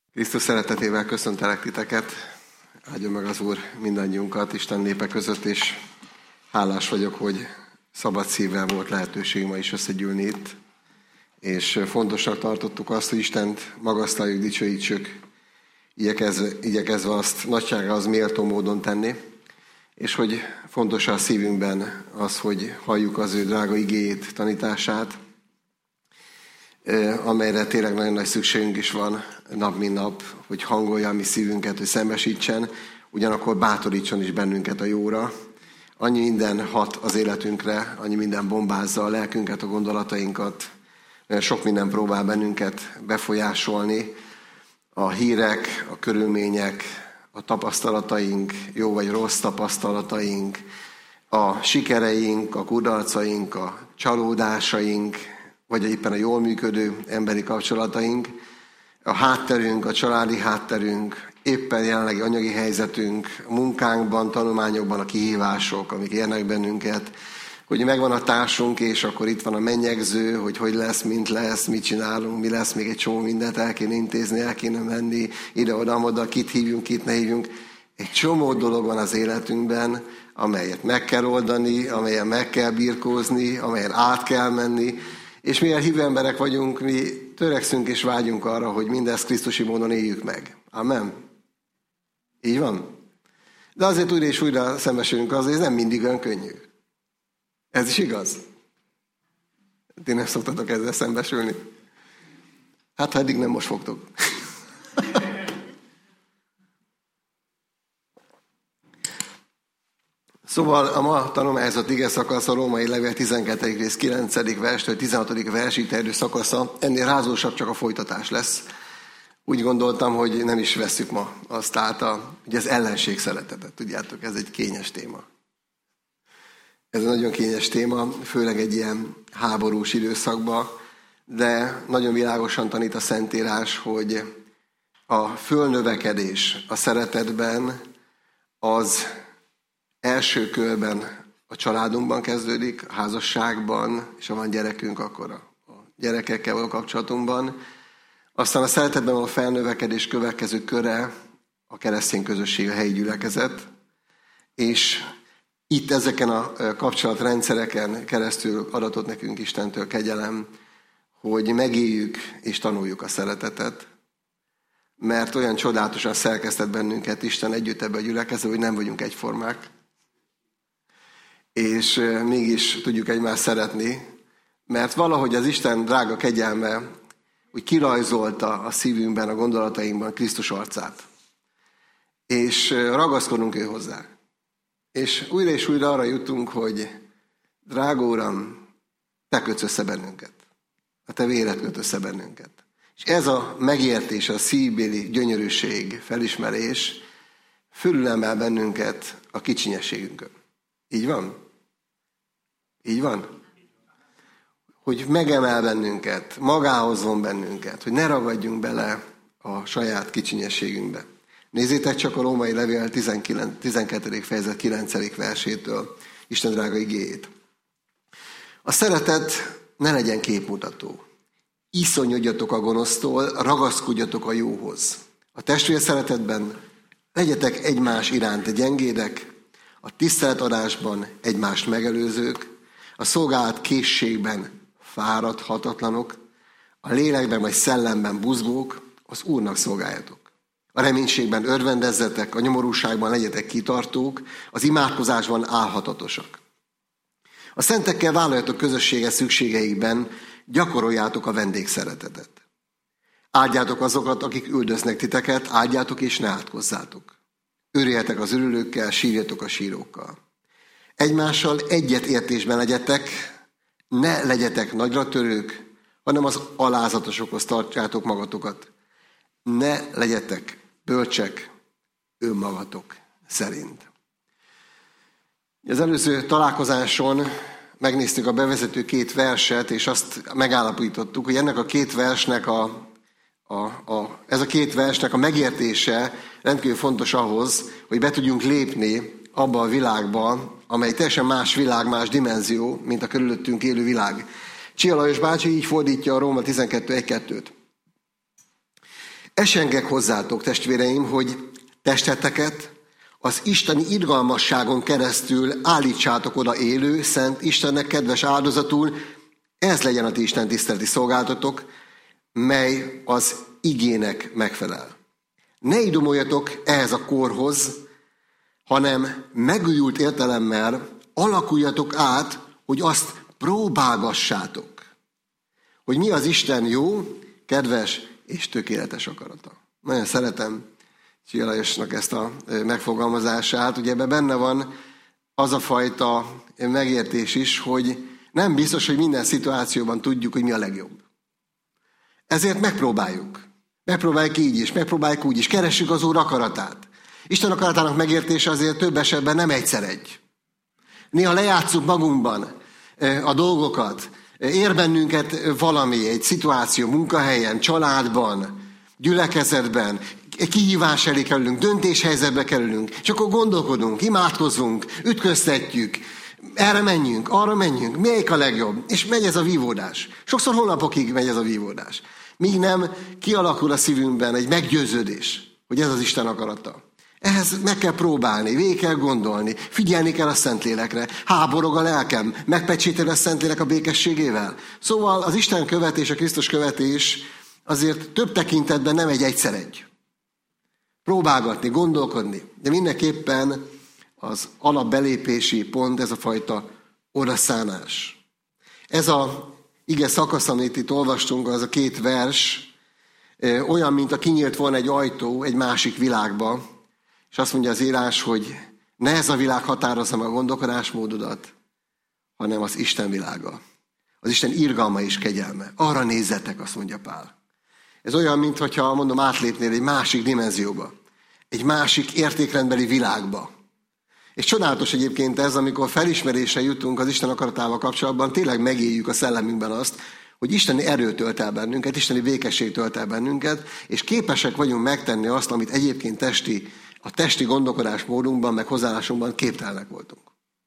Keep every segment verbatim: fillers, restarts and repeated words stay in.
Krisztus szeretetével köszöntelek titeket, áldja meg az Úr mindannyiunkat Isten népe között, és hálás vagyok, hogy szabad szívvel volt lehetőség ma is összegyűlni itt, és fontosnak tartottuk azt, hogy Istent magasztaljuk, dicsőítsük, igyekezve, igyekezve azt nagyságához méltó módon tenni, és hogy fontos a szívünkben az, hogy halljuk az ő drága igéjét, tanítását, amelyre tényleg nagyon nagy szükségünk is van nap mint nap, hogy hangolja a mi szívünket, hogy szembesítsen, ugyanakkor bátorítson is bennünket a jóra. Annyi minden hat az életünkre, annyi minden bombázza a lelkünket, a gondolatainkat, nagyon sok minden próbál bennünket befolyásolni. A hírek, a körülmények, a tapasztalataink, jó vagy rossz tapasztalataink, a sikereink, a kudarcaink, a csalódásaink, vagy éppen a jól működő emberi kapcsolataink, a hátterünk, a családi hátterünk, éppen jelenlegi anyagi helyzetünk, a munkánkban, tanulmányokban a kihívások, amik érnek bennünket, hogy megvan a társunk, és akkor itt van a mennyegző, hogy hogy lesz, mint lesz, mit csinálunk, mi lesz, még egy csomó mindent el kéne intézni, el kéne menni, ide-oda-oda, kit hívjunk, kit ne hívjunk. Egy csomó dolog van az életünkben, amelyet meg kell oldani, amelyen meg kell birkózni, amelyen át kell menni, és mivel hívő emberek vagyunk, mi törekszünk és vágyunk arra, hogy mindezt krisztusi módon éljük meg. Amen. Így van? De azért újra és újra szembesülünk azzal, hogy ez nem mindig olyan könnyű. Ez is igaz? Ti nem szoktatok ezzel szembesülni? Hát, ha eddig nem, most fogtok. Szóval a ma tanulmányozott ige szakasz a Római Levél tizenkettedik rész kilencedik verstől tizenhatodik versig terjedő szakasza. Ennél rázósabb csak a folytatás lesz. Úgy gondoltam, hogy nem is vesszük ma azt át, a, ugye az ellenség szeretetet. Tudjátok, ez egy kényes téma. Ez egy nagyon kényes téma, főleg egy ilyen háborús időszakban, de nagyon világosan tanít a Szentírás, hogy a fölnövekedés a szeretetben az első körben a családunkban kezdődik, a házasságban, és ha van gyerekünk, akkor a gyerekekkel való kapcsolatunkban. Aztán a szeretetben a felnövekedés következő köre a keresztény közösség, a helyi gyülekezet, és itt ezeken a kapcsolatrendszereken keresztül adatot nekünk Istentől kegyelem, hogy megéljük és tanuljuk a szeretetet, mert olyan csodálatosan szerkesztett bennünket Isten együtt ebbe a gyülekező, hogy nem vagyunk egyformák, és mégis tudjuk egymást szeretni, mert valahogy az Isten drága kegyelme úgy kirajzolta a szívünkben, a gondolatainkban Krisztus arcát. És ragaszkodunk ő hozzá. És újra és újra arra jutunk, hogy drága Uram, te kötsz össze bennünket. A te véred köt össze bennünket. És ez a megértés, a szívbéli gyönyörűség, felismerés fölülemel bennünket a kicsinyességünkön. Így van? Így van? Hogy megemel bennünket, magához von bennünket, hogy ne ragadjunk bele a saját kicsinyességünkbe. Nézzétek csak a Római Levél tizenkettedik fejezet kilencedik versétől Isten drága igéjét. A szeretet ne legyen képmutató. Iszonyodjatok a gonosztól, ragaszkodjatok a jóhoz. A testvér szeretetben legyetek egymás iránt gyengédek, a tiszteletadásban egymást megelőzők, a szolgálat készségben fáradhatatlanok, a lélekben vagy szellemben buzgók, az Úrnak szolgáljatok. A reménységben örvendezzetek, a nyomorúságban legyetek kitartók, az imádkozásban álhatatosak. A szentekkel vállaljatok közössége szükségeikben, gyakoroljátok a vendégszeretetet. Áldjátok azokat, akik üldöznek titeket, áldjátok és ne átkozzátok. Örüljetek az örülőkkel, sírjatok a sírókkal. Egymással egyetértésben legyetek, ne legyetek nagyra törők, hanem az alázatosokhoz tartsátok magatokat. Ne legyetek bölcsek önmagatok szerint. Az előző találkozáson megnéztük a bevezető két verset, és azt megállapítottuk, hogy ennek a két versnek a, a, a, ez a két versnek a megértése rendkívül fontos ahhoz, hogy be tudjunk lépni abba a világba, amely teljesen más világ, más dimenzió, mint a körülöttünk élő világ. Csia Lajos bácsi így fordítja a Róma tizenkettő egy kettőt. Esengek hozzátok, testvéreim, hogy testeteket az isteni irgalmasságon keresztül állítsátok oda élő, szent Istennek kedves áldozatul, ez legyen a ti Isten tiszteleti szolgáltatok, mely az igének megfelel. Ne idomoljatok ehhez a korhoz, hanem megújult értelemmel alakuljatok át, hogy azt próbálgassátok, hogy mi az Isten jó, kedves és tökéletes akarata. Nagyon szeretem Csia Lajosnak ezt a megfogalmazását. Ugye ebben benne van az a fajta megértés is, hogy nem biztos, hogy minden szituációban tudjuk, hogy mi a legjobb. Ezért megpróbáljuk. Megpróbáljuk így is, megpróbáljuk úgy is. Keressük az Úr akaratát. Isten akaratának megértése azért több esetben nem egyszer egy. Néha lejátszunk magunkban a dolgokat, ér bennünket valami, egy szituáció, munkahelyen, családban, gyülekezetben, kihívás elé kerülünk, döntéshelyzetbe kerülünk, és akkor gondolkodunk, imádkozunk, ütköztetjük, erre menjünk, arra menjünk, melyik a legjobb? És megy ez a vívódás. Sokszor hónapokig megy ez a vívódás. Míg nem kialakul a szívünkben egy meggyőződés, hogy ez az Isten akarata. Ehhez meg kell próbálni, végig kell gondolni, figyelni kell a Szentlélekre, háborog a lelkem, megpecsételi a Szentlélek a békességével. Szóval az Isten követés, a Krisztus követés azért több tekintetben nem egy egyszer egy. Próbálgatni, gondolkodni, de mindenképpen az alapbelépési pont, ez a fajta odaszánás. Ez a ige szakasz, amit itt olvastunk, az a két vers, olyan, mint a kinyílt volna egy ajtó egy másik világba, és azt mondja az írás, hogy ne ez a világ határozza meg a gondolkodásmódodat, hanem az Isten világa. Az Isten irgalma és kegyelme. Arra nézzetek, azt mondja Pál. Ez olyan, mintha, mondom, átlépnél egy másik dimenzióba, egy másik értékrendbeli világba. És csodálatos egyébként ez, amikor felismerésre jutunk az Isten akaratával kapcsolatban, tényleg megéljük a szellemünkben azt, hogy isteni erő tölt el bennünket, isteni békesség tölt el bennünket, és képesek vagyunk megtenni azt, amit egyébként testi, a testi gondolkodásmódunkban, meg hozzáállásunkban képtelenek voltunk.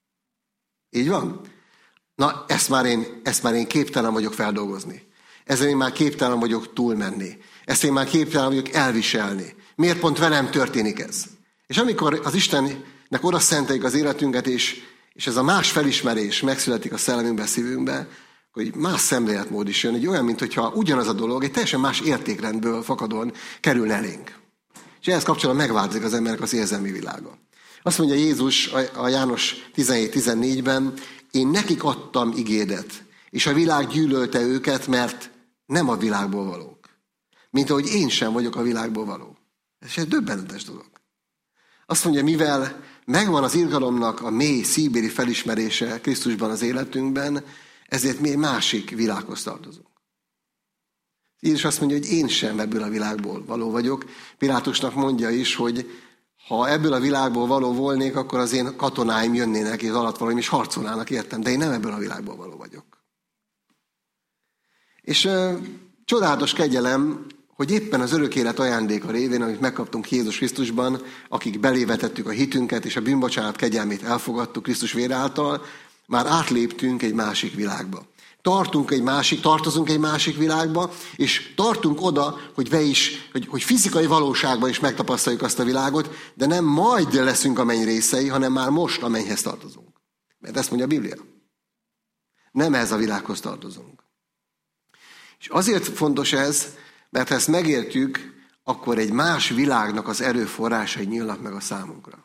Így van? Na, ezt már én, ezt már én képtelen vagyok feldolgozni. Ezzel én már képtelen vagyok túlmenni. Ezt én már képtelen vagyok elviselni. Miért pont velem történik ez? És amikor az Istennek oda szenteljük az életünket, és, és ez a más felismerés megszületik a szellemünkbe, a szívünkbe, hogy más szemléletmód is jön, egy olyan, mintha ugyanaz a dolog egy teljesen más értékrendből fakadóan kerül elénk. És ehhez kapcsolatban megváltozik az embernek az érzelmi világa. Azt mondja Jézus a János tizenhét tizennégyben, én nekik adtam igédet, és a világ gyűlölte őket, mert nem a világból valók. Mint ahogy én sem vagyok a világból való. Ez egy döbbenetes dolog. Azt mondja, mivel megvan az irgalomnak a mély szívbéli felismerése Krisztusban az életünkben, ezért mi egy másik világhoz tartozunk. Jézus azt mondja, hogy én sem ebből a világból való vagyok. Pilátusnak mondja is, hogy ha ebből a világból való volnék, akkor az én katonáim jönnének, és alatt valami is harcolnának, értem, de én nem ebből a világból való vagyok. És ö, csodálatos kegyelem, hogy éppen az örök élet ajándéka révén, amit megkaptunk Jézus Krisztusban, akik belévetettük a hitünket, és a bűnbocsánat kegyelmét elfogadtuk Krisztus vére által, már átléptünk egy másik világba. Tartunk egy másik, tartozunk egy másik világba, és tartunk oda, hogy, be is, hogy, hogy fizikai valóságban is megtapasztaljuk azt a világot, de nem majd leszünk a menny részei, hanem már most a mennyhez tartozunk. Mert ezt mondja a Biblia. Nem ez a világhoz tartozunk. És azért fontos ez, mert ha ezt megértjük, akkor egy más világnak az erőforrásai nyílnak meg a számunkra.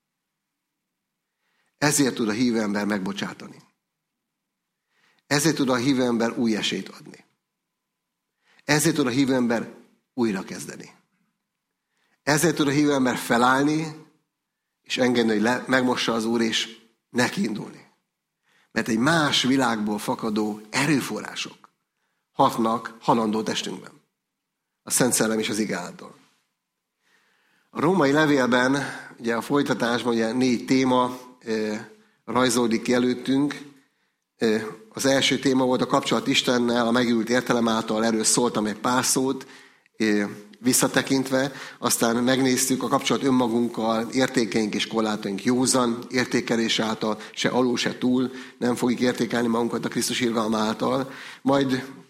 Ezért tud a hívő ember megbocsátani. Ezért tud a hívő ember új esélyt adni. Ezért tud a hívő ember újra kezdeni. Ezért tud a hívő ember felállni, és engedni, hogy le, megmossa az Úr, és nekiindulni. Mert egy más világból fakadó erőforrások hatnak halandó testünkben. A Szent Szellem és az ige által. A római levélben, ugye a folytatásban ugye négy téma e, rajzolódik ki előttünk. E, az első téma volt a kapcsolat Istennel, a megújult értelem által, erről szóltam egy pár szót, e, visszatekintve. Aztán megnéztük a kapcsolat önmagunkkal, értékeink és korlátaink józan értékelés által, se alul, se túl, nem fogjuk értékelni magunkat a Krisztus irgalma által. Majd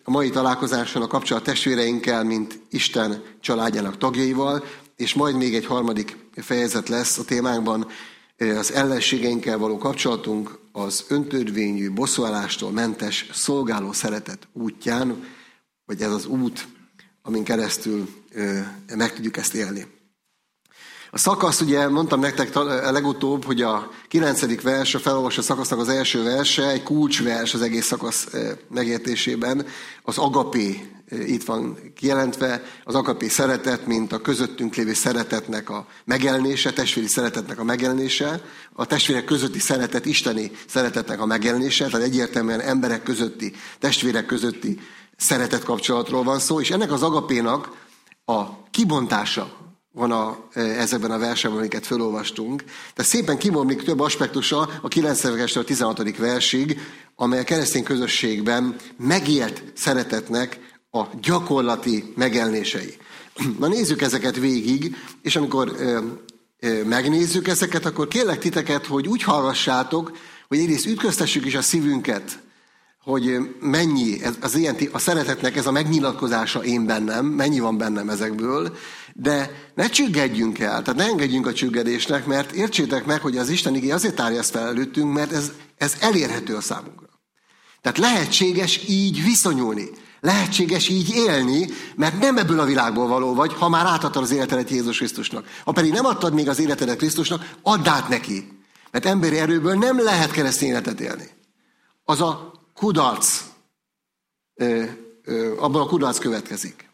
a mai találkozáson a kapcsolat testvéreinkkel, mint Isten családjának tagjaival, és majd még egy harmadik fejezet lesz a témánkban, az ellenségeinkkel való kapcsolatunk az öntörvényű, bosszúállástól mentes, szolgáló szeretet útján, vagy ez az út, amin keresztül meg tudjuk ezt élni. A szakasz, ugye mondtam nektek legutóbb, hogy a kilencedik vers, a felolvasott szakasznak az első verse, egy kulcsvers az egész szakasz megértésében, az agapé itt van kijelentve, az agapé szeretet, mint a közöttünk lévő szeretetnek a megjelenése, testvéri szeretetnek a megjelenése, a testvérek közötti szeretet, isteni szeretetnek a megjelenése, tehát egyértelműen emberek közötti, testvérek közötti szeretet kapcsolatról van szó, és ennek az agapénak a kibontása van a, ezekben a versekben, amiket felolvastunk. Tehát szépen kimondlik több aspektusa a kilencedik verstől a tizenhatodik versig, amely a keresztény közösségben megélt szeretetnek a gyakorlati megjelenései. Na nézzük ezeket végig, és amikor ö, ö, megnézzük ezeket, akkor kérlek titeket, hogy úgy hallgassátok, hogy egyrészt ütköztessük is a szívünket, hogy mennyi ez, az ilyen, a szeretetnek ez a megnyilatkozása én bennem, mennyi van bennem ezekből, de ne csüggedjünk el, tehát ne engedjünk a csüggedésnek, mert értsétek meg, hogy az Isten igény azért tárja ezt fel előttünk, mert ez, ez elérhető a számunkra. Tehát lehetséges így viszonyulni, lehetséges így élni, mert nem ebből a világból való vagy, ha már átadtad az életedet Jézus Krisztusnak. Ha pedig nem adtad még az életedet Krisztusnak, add át neki. Mert emberi erőből nem lehet keresztény életet élni. Az a kudarc, ö, ö, abban a kudarc következik.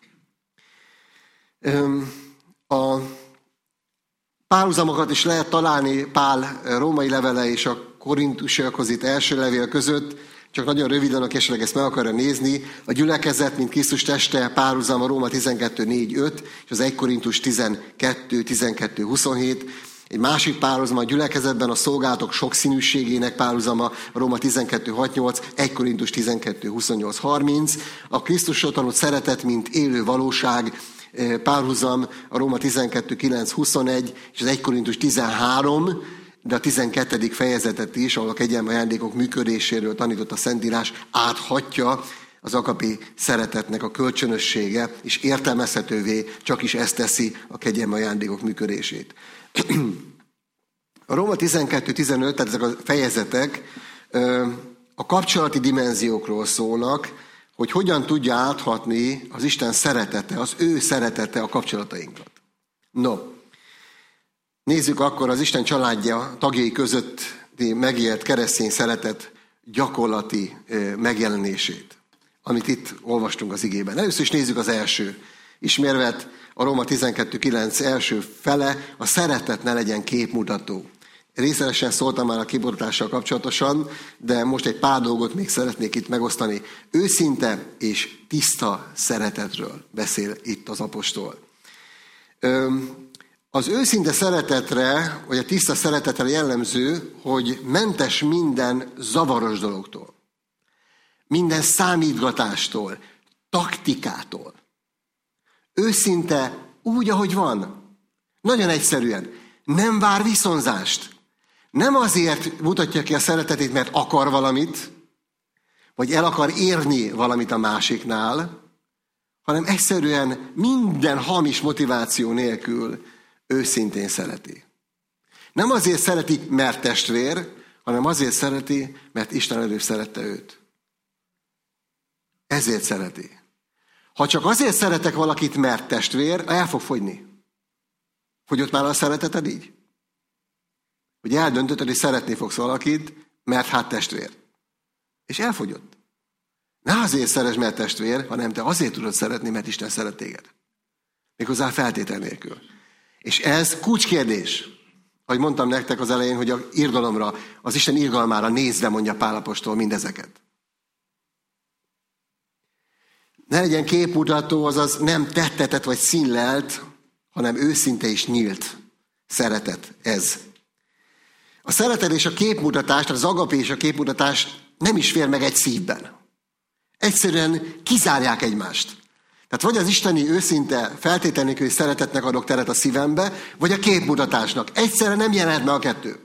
Ö, a párhuzamokat is lehet találni Pál római levele és a korintusiakhoz itt első levél között, csak nagyon röviden, aki esetleg ezt meg akarja nézni. A gyülekezet, mint Krisztus teste, párhuzam a Róma tizenkettő négy öt, és az egy Korintus tizenkettő tizenkettő huszonhét. Egy másik párhuzama a gyülekezetben a szolgálatok sokszínűségének párhuzama, a Róma tizenkettő hat nyolc, egy Korintus tizenkettő huszonnyolc harminc. A Krisztusról tanult szeretet, mint élő valóság, párhuzam a Róma tizenkettő kilenc huszonegy, és az egy Korintus tizenhárom, de a tizenkettedik fejezetet is, ahol a kegyelmi ajándékok működéséről tanított a Szentírás, áthatja az agapé szeretetnek a kölcsönössége, és értelmezhetővé csak is ezt teszi a kegyelmi ajándékok működését. A Róma tizenkettő tizenöt, tehát ezek a fejezetek a kapcsolati dimenziókról szólnak, hogy hogyan tudja áthatni az Isten szeretete, az ő szeretete a kapcsolatainkat. No, nézzük akkor az Isten családja tagjai közötti megélt keresztény szeretet gyakorlati megjelenését, amit itt olvastunk az igében. Először is nézzük az első ismérvet, a Róma tizenkettő kilenc első fele, a szeretet ne legyen képmutató. Részletesen szóltam már a kimutatással kapcsolatosan, de most egy pár dolgot még szeretnék itt megosztani. Őszinte és tiszta szeretetről beszél itt az apostol. Az őszinte szeretetre, vagy a tiszta szeretetre jellemző, hogy mentes minden zavaros dologtól, minden számítgatástól, taktikától. Őszinte úgy, ahogy van. Nagyon egyszerűen. Nem vár viszonzást. Nem azért mutatja ki a szeretetét, mert akar valamit, vagy el akar érni valamit a másiknál, hanem egyszerűen minden hamis motiváció nélkül őszintén szereti. Nem azért szereti, mert testvér, hanem azért szereti, mert Isten előbb szerette őt. Ezért szereti. Ha csak azért szeretek valakit, mert testvér, el fog fogyni. Fogyott már a szereteted így? Hogy eldöntötted, hogy szeretni fogsz valakit, mert hát testvér. És elfogyott. Ne azért szeresd, mert testvér, hanem te azért tudod szeretni, mert Isten szeret téged. Méghozzá feltétel nélkül. És ez kulcskérdés. Ahogy mondtam nektek az elején, hogy a irgalomra, az Isten irgalmára nézve, mondja Pál apostol mindezeket. Ne legyen képmutató, azaz nem tettetett vagy színlelt, hanem őszinte és nyílt szeretet ez. A szeretet és a képmutatás, tehát az agapé és a képmutatás nem is fér meg egy szívben. Egyszerűen kizárják egymást. Tehát vagy az isteni őszinte feltétel nélküli szeretetnek adok teret a szívembe, vagy a képmutatásnak. Egyszerre nem jelent meg a kettő.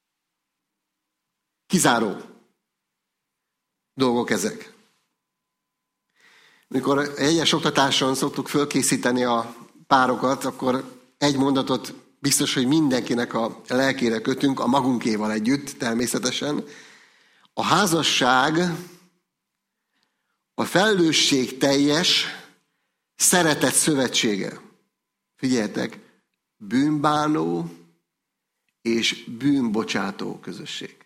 Kizáró dolgok ezek. Amikor egyes oktatáson szoktuk fölkészíteni a párokat, akkor egy mondatot biztos, hogy mindenkinek a lelkére kötünk, a magunkéval együtt természetesen. A házasság a felelősség teljes, szeretet szövetsége. Figyeljetek, bűnbánó és bűnbocsátó közösség.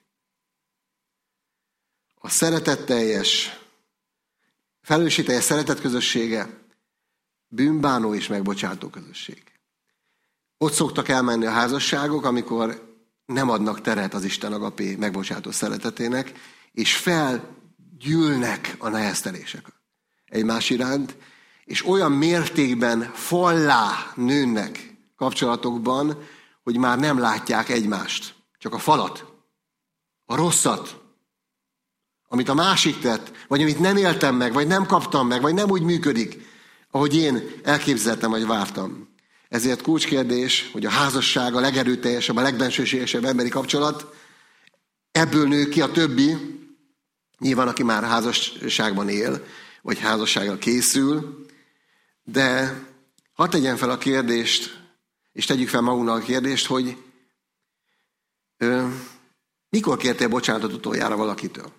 A szeretetteljes, felelősségteljes szeretet közössége, bűnbánó és megbocsátó közösség. Ott szoktak elmenni a házasságok, amikor nem adnak teret az Isten agapé megbocsátó szeretetének, és felgyűlnek a neheztelések egymás iránt, és olyan mértékben fallá nőnek kapcsolatokban, hogy már nem látják egymást, csak a falat, a rosszat, amit a másik tett, vagy amit nem éltem meg, vagy nem kaptam meg, vagy nem úgy működik, ahogy én elképzeltem, vagy vártam. Ezért kulcskérdés, hogy a házasság a legerőteljesebb, a legbensőségesebb emberi kapcsolat, ebből nő ki a többi, nyilván aki már házasságban él, vagy házassággal készül, de hadd tegyen fel a kérdést, és tegyük fel magunknak a kérdést, hogy ö, mikor kértél bocsánatot utoljára valakitől?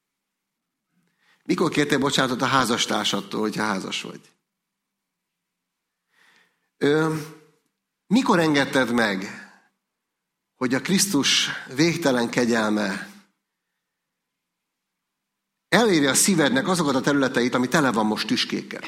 Mikor kértél bocsánatot a házastársattól, hogyha házas vagy? Ö, mikor engedted meg, hogy a Krisztus végtelen kegyelme eléri a szívednek azokat a területeit, ami tele van most tüskékkel?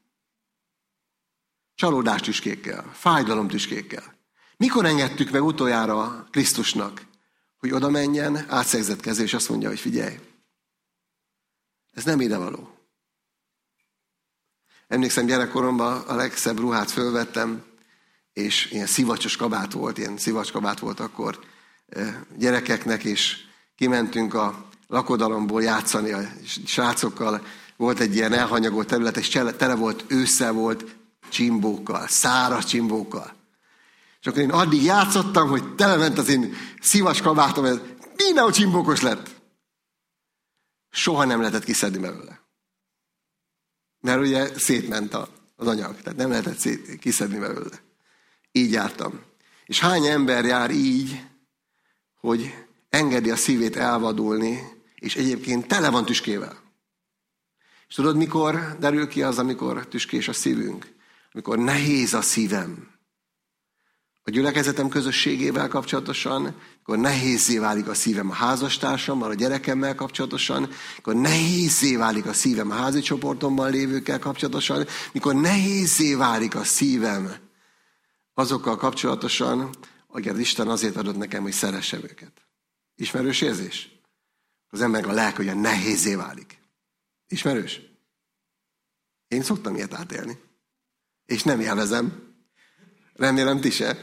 Csalódás tüskékkel, fájdalom tüskékkel. Mikor engedtük meg utoljára Krisztusnak, hogy oda menjen, átszegzett kezé, és azt mondja, hogy figyelj, ez nem idevaló. Emlékszem, gyerekkoromban a legszebb ruhát fölvettem, és ilyen szivacsos kabát volt, ilyen szivacs kabát volt akkor gyerekeknek, és kimentünk a lakodalomból játszani a srácokkal. Volt egy ilyen elhanyagolt terület, és tele volt, ősszel volt csimbókkal, száraz csimbókkal. És akkor én addig játszottam, hogy telement az én szivacs kabátom, ez mindenhol csimbókos lett. Soha nem lehetett kiszedni belőle. Mert ugye szétment az anyag, tehát nem lehetett szét, kiszedni belőle. Így jártam. És hány ember jár így, hogy engedi a szívét elvadulni, és egyébként tele van tüskével. És tudod, mikor derül ki az, amikor tüskés a szívünk? Amikor nehéz a szívem. A gyülekezetem közösségével kapcsolatosan, akkor nehézzé válik a szívem a házastársammal, a gyerekemmel kapcsolatosan, akkor nehézzé válik a szívem a házi csoportomban lévőkkel kapcsolatosan, mikor nehézzé válik a szívem azokkal kapcsolatosan, hogy az Isten azért adott nekem, hogy szeressem őket. Ismerős érzés? Az ember a lelke olyan nehézzé válik. Ismerős? Én szoktam ilyet átélni. És nem élvezem. Remélem ti se.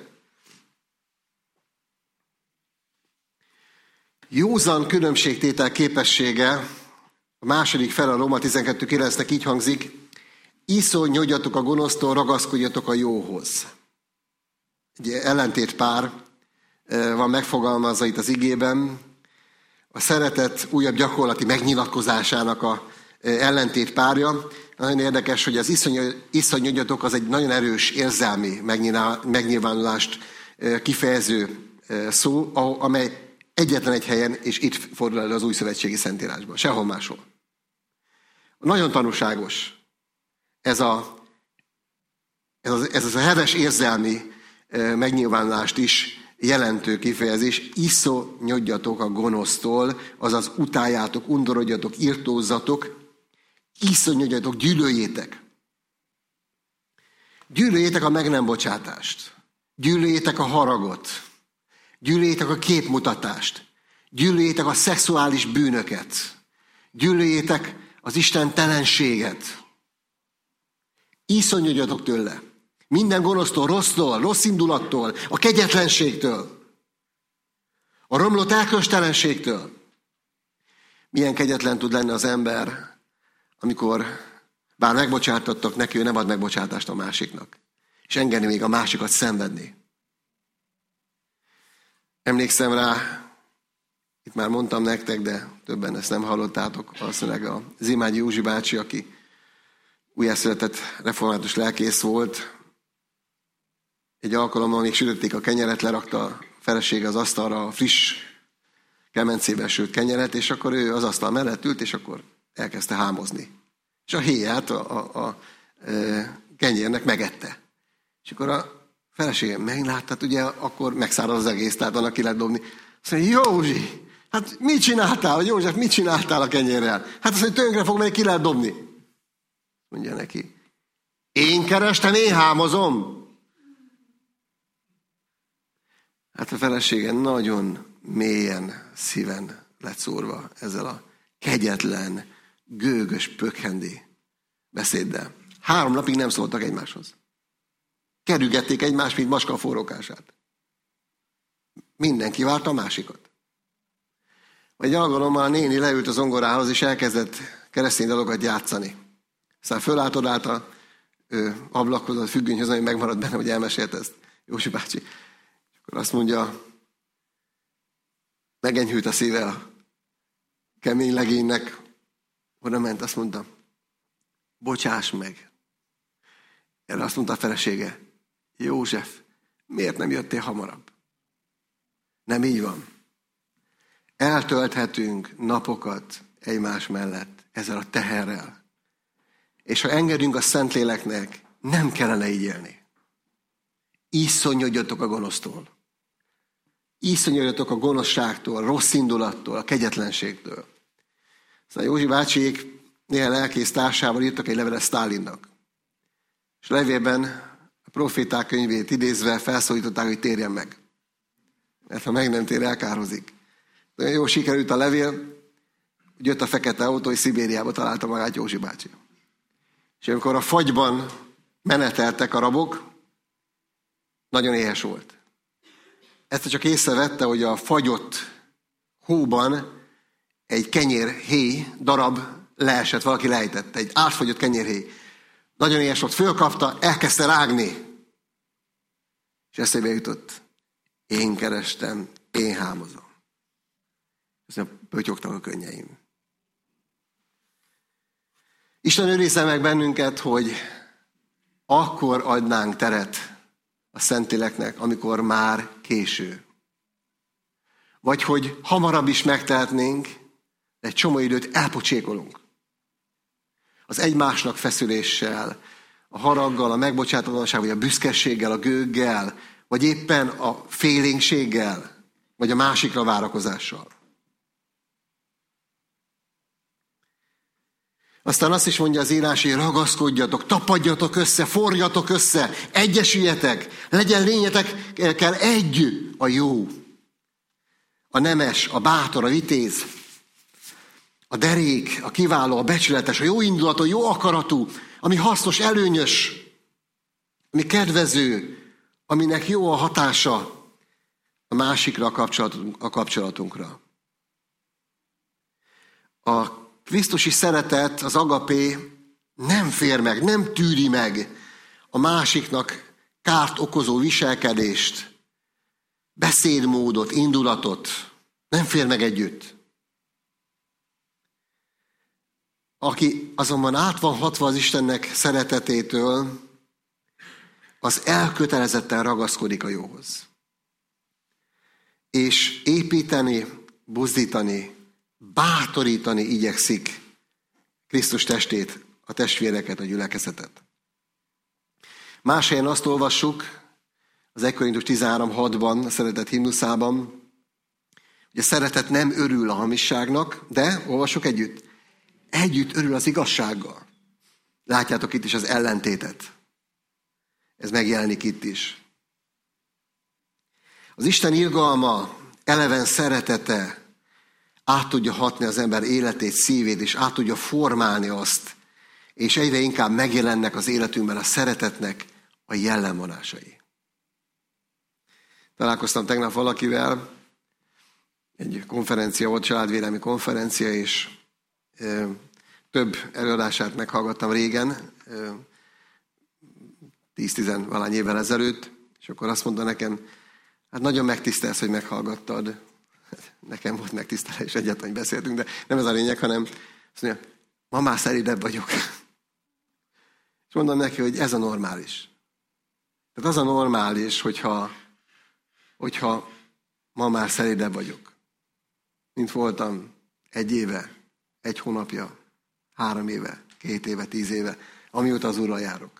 Józan különbségtétel képessége, a második fel a Róma tizenkettő kilencnek így hangzik, iszonyodjatok a gonosztól, ragaszkodjatok a jóhoz. Egy ellentétpár van megfogalmazva itt az igében. A szeretet újabb gyakorlati megnyilatkozásának a ellentétpárja. Nagyon érdekes, hogy az iszonyodjatok az egy nagyon erős érzelmi megnyilvánulást kifejező szó, amely egyetlen egy helyen, és itt fordul elő az új szövetségi szentírásban, sehol máshol. Nagyon tanúságos ez a, ez, az, ez az a heves érzelmi megnyilvánulást is jelentő kifejezés. Iszonyodjatok a gonosztól, azaz utáljátok, undorodjatok, irtózzatok, iszonyodjatok, gyűlöljétek. Gyűlöljétek a meg nem bocsátást. Gyűlöljétek a haragot. Gyűlöljétek a képmutatást. Gyűlöljétek a szexuális bűnöket. Gyűlöljétek az istentelenséget. Iszonyodjatok tőle. Minden gonosztól, rossztól, rossz indulattól, a kegyetlenségtől, a romlott elköstelenségtől. Milyen kegyetlen tud lenni az ember, amikor bár megbocsátottak neki, ő nem ad megbocsátást a másiknak, és engedni még a másikat szenvedni. Emlékszem rá, itt már mondtam nektek, de többen ezt nem hallottátok, valószínűleg a Zimágyi Józsi bácsi, aki újjászületett református lelkész volt. Egy alkalommal még sütötték a kenyeret, lerakta a felesége az asztalra a friss kemencében sült kenyeret, és akkor ő az asztal mellett ült, és akkor elkezdte hámozni. És a héját a, a, a, a kenyérnek megette. És akkor a feleségem meglátta, ugye akkor megszárad az egész, tehát annak ki lehet dobni. Azt mondja, Józsi, hát mit csináltál, József, mit csináltál a kenyérrel? Hát azt mondja, tönkre fog menni, ki lehet dobni. Mondja neki, én kerestem, én hámozom. Hát a felesége nagyon mélyen szíven lett szórva ezzel a kegyetlen, gőgös, pökhendi beszéddel. Három napig nem szóltak egymáshoz. Kerügették egymást, mint macska a forrókását. Mindenki várta a másikat. Egy alkalommal a néni leült az zongorához, és elkezdett keresztény dalokat játszani. Aztán fölállt odállt a ablakhoz, a függönyhöz, ami megmaradt benne, hogy elmesélt ezt Józsi bácsi. És akkor azt mondja, megenyhült a szíve a kemény legénynek, oda ment, azt mondta, bocsáss meg. Erre azt mondta a felesége, József, miért nem jöttél hamarabb? Nem így van. Eltölthetünk napokat egymás mellett ezzel a teherrel. És ha engedünk a Szentléleknek, nem kellene így élni. Iszonyodjatok a gonosztól. Iszonyodjatok a gonoszságtól, a rossz indulattól, a kegyetlenségtől. Szóval Józsi bácsiék néhány lelkész társával írtak egy levelet Sztálinnak. És a levélben a proféták könyvét idézve felszólították, hogy térjen meg. Mert ha meg nem tér, elkározik. De jó sikerült a levél, jött a fekete autó, és Szibériába találta magát Józsi bácsi. És amikor a fagyban meneteltek a rabok, nagyon éhes volt. Ezt csak észrevette, hogy a fagyott hóban egy kenyérhéj darab leesett, valaki lejtette, egy átfagyott kenyérhéj. Nagyon éhes volt, fölkapta, elkezdte rágni. És eszébe jutott, én kerestem, én hámozom. Aztán pötyogtak a könnyeim. Isten őrizze meg bennünket, hogy akkor adnánk teret a Szentléleknek, amikor már késő. Vagy hogy hamarabb is megtehetnénk, de egy csomó időt elpocsékolunk. Az egymásnak feszüléssel, a haraggal, a megbocsátatlansággal, vagy a büszkeséggel, a gőggel, vagy éppen a félénkséggel, vagy a másikra várakozással. Aztán azt is mondja az írás, hogy ragaszkodjatok, tapadjatok össze, forjatok össze, egyesüljetek, legyen lényetekkel egy a jó, a nemes, a bátor, a vitéz, a derék, a kiváló, a becsületes, a jó indulatú, a jó akaratú, ami hasznos, előnyös, ami kedvező, aminek jó a hatása a másikra, a, kapcsolatunk, a kapcsolatunkra. A krisztusi szeretet, az agapé nem fér meg, nem tűri meg a másiknak kárt okozó viselkedést, beszédmódot, indulatot. Nem fér meg együtt. Aki azonban át van hatva az Istennek szeretetétől, az elkötelezetten ragaszkodik a jóhoz. És építeni, buzdítani, bátorítani igyekszik Krisztus testét, a testvéreket, a gyülekezetet. Más helyen azt olvassuk, az egy Korintus tizenhárom hatban, a szeretet himnuszában, hogy a szeretet nem örül a hamisságnak, de, olvassuk együtt, együtt örül az igazsággal. Látjátok itt is az ellentétet. Ez megjelenik itt is. Az Isten irgalma, eleven szeretete át tudja hatni az ember életét, szívét, és át tudja formálni azt, és egyre inkább megjelennek az életünkben a szeretetnek a jellemvonásai. Találkoztam tegnap valakivel, egy konferencia volt, családvédelmi konferencia, és ö, több előadását meghallgattam régen, tíz-tizenvalány évvel ezelőtt, és akkor azt mondta nekem, hát nagyon megtisztelsz, hogy meghallgattad. Nekem volt megtisztelés, egyáltalán beszéltünk, de nem ez a lényeg, hanem azt mondja, ma már szeridebb vagyok. És mondom neki, hogy ez a normális. Tehát az a normális, hogyha, hogyha ma már szelídebb vagyok, mint voltam egy éve, egy hónapja, három éve, két éve, tíz éve, amióta az Úrral járok.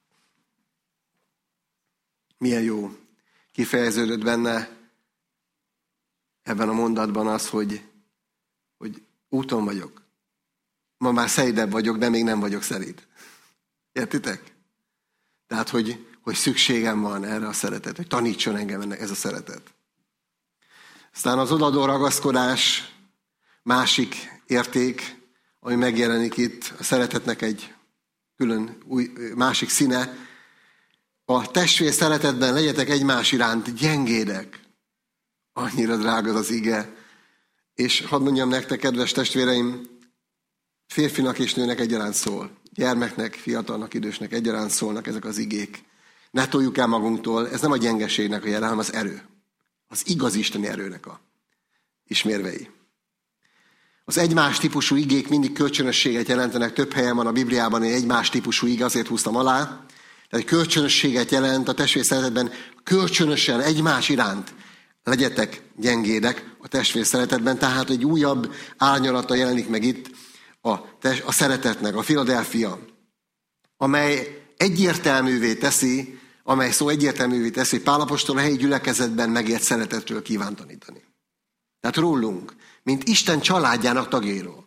Milyen jó kifejeződött benne ebben a mondatban az, hogy, hogy úton vagyok. Ma már szelídebb vagyok, de még nem vagyok szelíd. Értitek? Tehát, hogy, hogy szükségem van erre a szeretet, hogy tanítson engem ennek ez a szeretet. Aztán az odaadó ragaszkodás másik érték, ami megjelenik itt, a szeretetnek egy külön új, másik színe. A testvér szeretetben legyetek egymás iránt gyengédek. Annyira drága az ige. És hadd mondjam nektek, kedves testvéreim, férfinak és nőnek egyaránt szól. Gyermeknek, fiatalnak, idősnek egyaránt szólnak ezek az igék. Ne toljuk el magunktól, ez nem a gyengeségnek a jele, hanem az erő. Az igaz isteni erőnek a ismérvei. Az egymás típusú igék mindig kölcsönösséget jelentenek, több helyen van a Bibliában egy egymás típusú ig, azért húztam alá. Tehát kölcsönösséget jelent a testvér szeretetben, kölcsönösen egymás iránt legyetek gyengédek a testvér szeretetben, tehát egy újabb árnyalata jelenik meg itt a, tes- a szeretetnek, a Philadelphia, amely egyértelművé teszi, amely szó egyértelművé teszi, hogy Pál apostol a helyi gyülekezetben megért szeretetről kíván tanítani. Tehát rólunk, mint Isten családjának tagjairól.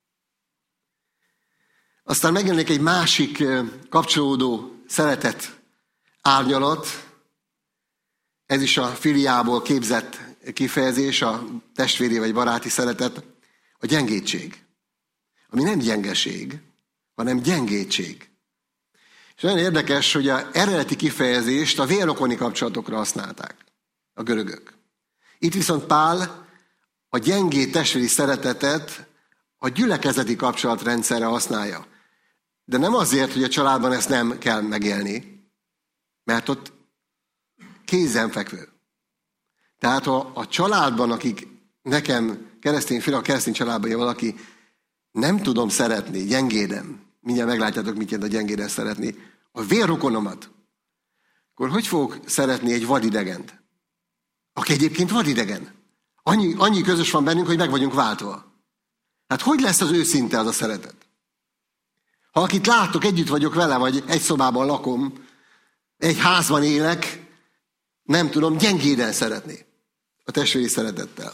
Aztán megjelenik egy másik kapcsolódó szeretet árnyalat, ez is a filiából képzett kifejezés, a testvéri vagy baráti szeretet, a gyengétség. Ami nem gyengeség, hanem gyengétség. És nagyon érdekes, hogy az eredeti kifejezést a vérrokoni kapcsolatokra használták a görögök. Itt viszont Pál a gyengé testvéri szeretetet a gyülekezeti kapcsolatrendszerre használja. De nem azért, hogy a családban ezt nem kell megélni, mert ott kézenfekvő. Tehát a, a családban, akik nekem keresztény, főleg a keresztény családban valaki nem tudom szeretni, gyengédem, mindjárt meglátjátok, mit jelent a gyengéden szeretni, a vérrokonomat, akkor hogy fogok szeretni egy vadidegent? Aki egyébként vadidegen. Annyi, annyi közös van bennünk, hogy meg vagyunk váltva. Hát hogy lesz az őszinte az a szeretet? Ha akit látok, együtt vagyok vele, vagy egy szobában lakom, egy házban élek, nem tudom gyengéden szeretni a testvéri szeretettel.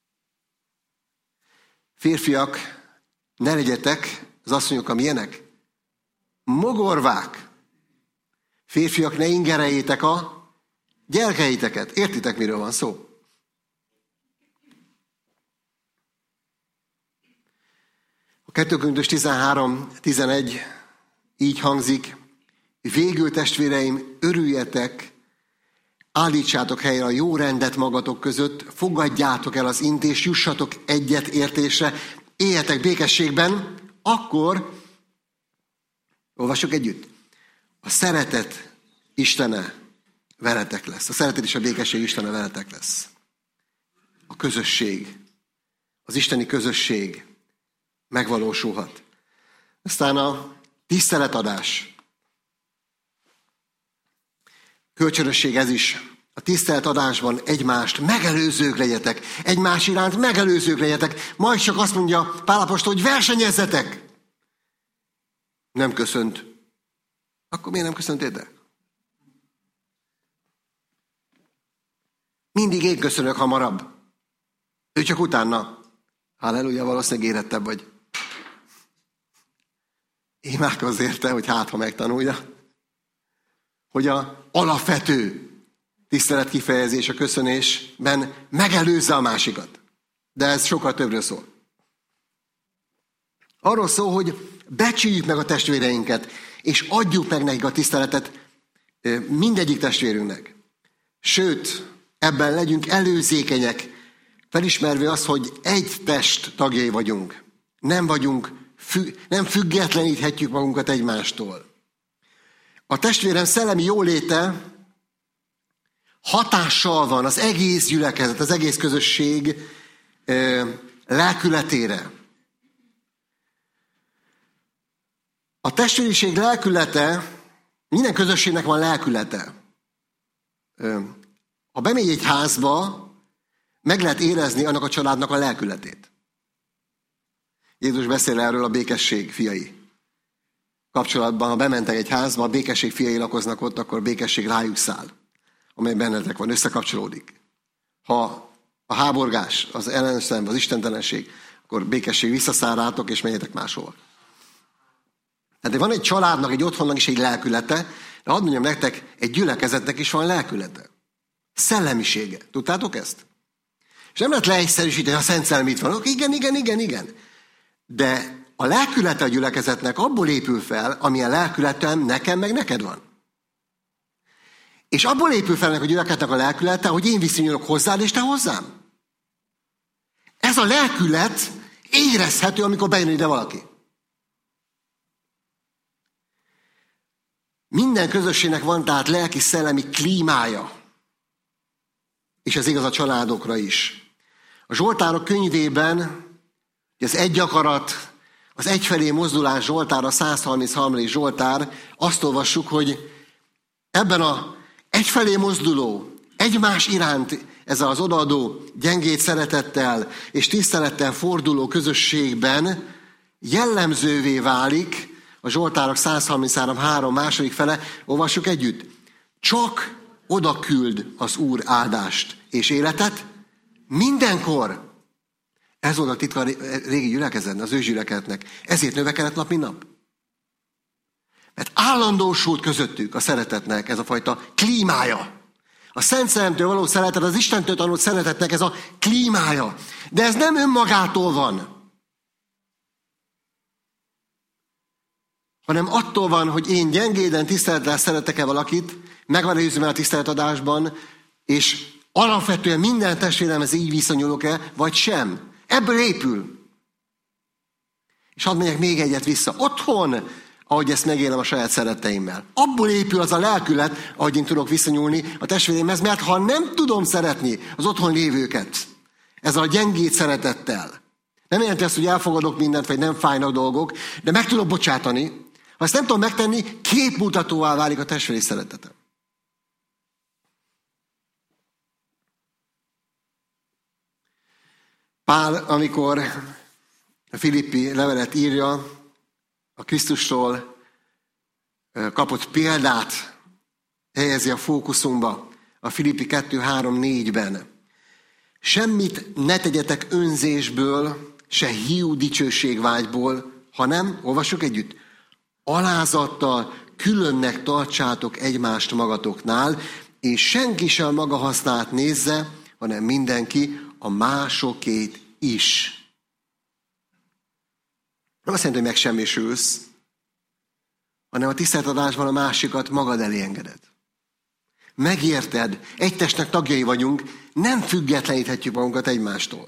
Férfiak, ne legyetek az asszonyok, amilyenek. Mogorvák. Férfiak, ne ingereljétek a gyerkeiteket. Értitek, miről van szó? A kettő Korintus tizenhárom tizenegy így hangzik: végül testvéreim, örüljetek, állítsátok helyre a jó rendet magatok között, fogadjátok el az intést, jussatok egyet értésre, éljetek békességben, akkor, olvassuk együtt, a szeretet Istene veletek lesz. A szeretet és a békesség Istene veletek lesz. A közösség, az isteni közösség megvalósulhat. Aztán a tiszteletadás. Kölcsönösség ez is. A tiszteletadásban egymást megelőzők legyetek. Egymás iránt megelőzők legyetek. Majd csak azt mondja Pál apostol, hogy versenyezzetek. Nem köszönt. Akkor miért nem köszöntétek? Mindig én köszönök hamarabb. Ő csak utána. Halleluja, valószínűleg érettebb vagy. Imádkozz érte, hogy hát, ha megtanulja, hogy a alapvető tisztelet kifejezés a köszönésben megelőzze a másikat. De ez sokkal többről szól. Arról szól, hogy becsüljük meg a testvéreinket, és adjuk meg nekik a tiszteletet mindegyik testvérünknek. Sőt, ebben legyünk előzékenyek, felismerve azt, hogy egy test tagjai vagyunk. Nem vagyunk, függ, nem függetleníthetjük magunkat egymástól. A testvérem szellemi jóléte hatással van az egész gyülekezet, az egész közösség lelkületére. A testvériség lelkülete, minden közösségnek van lelkülete. Ha bemegy egy házba, meg lehet érezni annak a családnak a lelkületét. Jézus beszél erről a békesség fiai kapcsolatban. Ha bementek egy házba, a békesség fiai lakoznak ott, akkor a békesség rájuk száll, amely bennetek van, összekapcsolódik. Ha a háborgás, az ellenszem, az istentelenség, akkor békesség visszaszáll rátok, és menjetek máshova. Tehát van egy családnak, egy otthonnak is egy lelkülete, de hadd mondjam nektek, egy gyülekezetnek is van lelkülete. Szellemisége. Tudtátok ezt? És nem lehet leegyszerűsíteni, ha Szent Szellem itt van. Igen, igen, igen, igen. De a lelkülete a gyülekezetnek abból épül fel, amilyen lelkületem nekem, meg neked van. És abból épül fel ennek a gyülekezetnek a lelkülete, hogy én viszonyulok hozzád, és te hozzám. Ez a lelkület érezhető, amikor bejön ide valaki. Minden közösségnek van tehát lelki-szellemi klímája. És ez igaz a családokra is. A Zsoltárok könyvében az egy akarat, az egyfelé mozdulás Zsoltár, a száz harmincharmadik Zsoltár, azt olvassuk, hogy ebben a egyfelé mozduló, egymás iránt ezzel az odaadó, gyengét szeretettel és tisztelettel forduló közösségben jellemzővé válik a Zsoltárok száz harminchárom három második fele, olvassuk együtt. Csak oda küld az Úr áldást és életet mindenkor. Ez volt a titka a régi gyülekezetnek, az ős gyülekezetnek. Ezért növekedett nap, mint nap. Mert állandósult közöttük a szeretetnek ez a fajta klímája. A Szent Szellemtől való szeretet, az Istentől tanult szeretetnek ez a klímája. De ez nem önmagától van. Hanem attól van, hogy én gyengéden tisztelettel szeretek-e valakit, megvan győzően a tiszteletadásban, és alapvetően minden testvéremhez így viszonyulok-e, vagy sem. Ebből épül. És hadd megyek még egyet vissza. Otthon, ahogy ezt megélem a saját szeretteimmel. Abból épül az a lelkület, ahogy én tudok viszonyulni a testvéreimhez, mert ha nem tudom szeretni az otthon lévőket, ezzel a gyengét szeretettel, nem jelenti azt, hogy elfogadok mindent, vagy nem fájnak dolgok, de meg tudok bocsátani. Ha ezt nem tudom megtenni, képmutatóvá válik a testvéri szeretetem. Pál, amikor a Filippi levelet írja, a Krisztusról kapott példát helyezi a fókuszunkba a Filippi kettő három négyben. Semmit ne tegyetek önzésből, se hiú dicsőségvágyból, hanem, olvassuk együtt, alázattal különnek tartsátok egymást magatoknál, és senki sem maga hasznát nézze, hanem mindenki a másokét is. Nem azt jelenti, hogy megsemmisülsz, hanem a tiszteletadásban a másikat magad elé engeded. Megérted, egy testnek tagjai vagyunk, nem függetleníthetjük magunkat egymástól.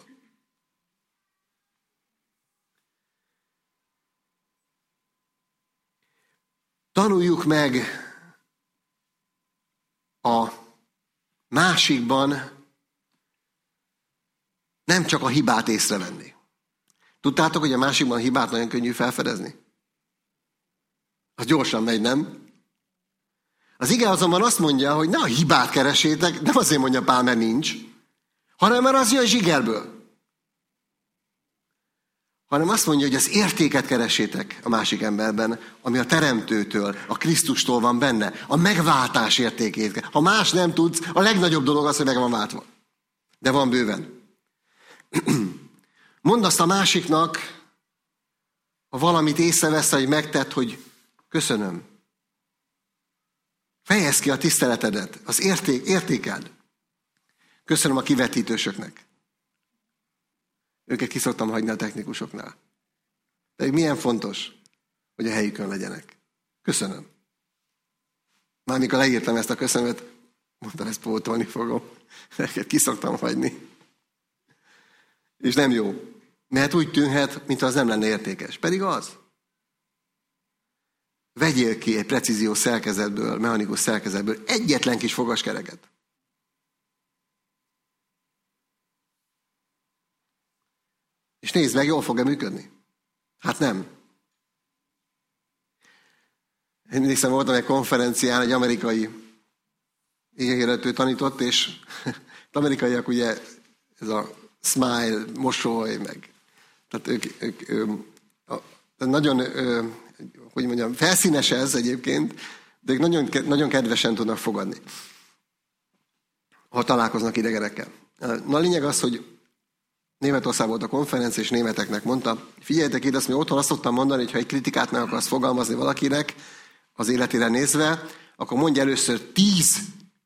Tanuljuk meg a másikban nem csak a hibát észrevenni. Tudtátok, hogy a másikban a hibát nagyon könnyű felfedezni? Az gyorsan megy, nem? Az ige azonban azt mondja, hogy ne a hibát keresétek, nem azért mondja Pál, mert nincs, hanem mert az jön zsigerből. Hanem azt mondja, hogy az értéket keresétek a másik emberben, ami a Teremtőtől, a Krisztustól van benne, a megváltás értékét. Ha más nem tudsz, a legnagyobb dolog az, hogy meg van váltva. De van bőven. Mondd azt a másiknak, ha valamit észrevesz, hogy megtett, hogy köszönöm. Fejezd ki a tiszteletedet, az érték, értéked. Köszönöm a kivetítősöknek. Őket ki szoktam hagyni a technikusoknál. De milyen fontos, hogy a helyükön legyenek. Köszönöm. Már mikor leírtam ezt a köszönömet, mondtam, ezt pótolni fogom. Őket ki szoktam hagyni. És nem jó. Mert úgy tűnhet, mintha az nem lenne értékes. Pedig az. Vegyél ki egy precíziós szerkezetből, mechanikus szerkezetből egyetlen kis fogaskereket. És nézd meg, jól fog-e működni? Hát nem. Én emlékszem, voltam egy konferencián, egy amerikai ígérető tanított, és az amerikaiak ugye ez a smile, mosoly, meg tehát ők, ők, ők nagyon, hogy mondjam, felszínes ez egyébként, de ők nagyon, nagyon kedvesen tudnak fogadni, ha találkoznak idegenekkel. Na a lényeg az, hogy Németország volt a konferencia, és németeknek mondta, figyeljetek ide, azt mi otthon azt szoktam mondani, hogy ha egy kritikát meg akarsz fogalmazni valakinek az életére nézve, akkor mondj először tíz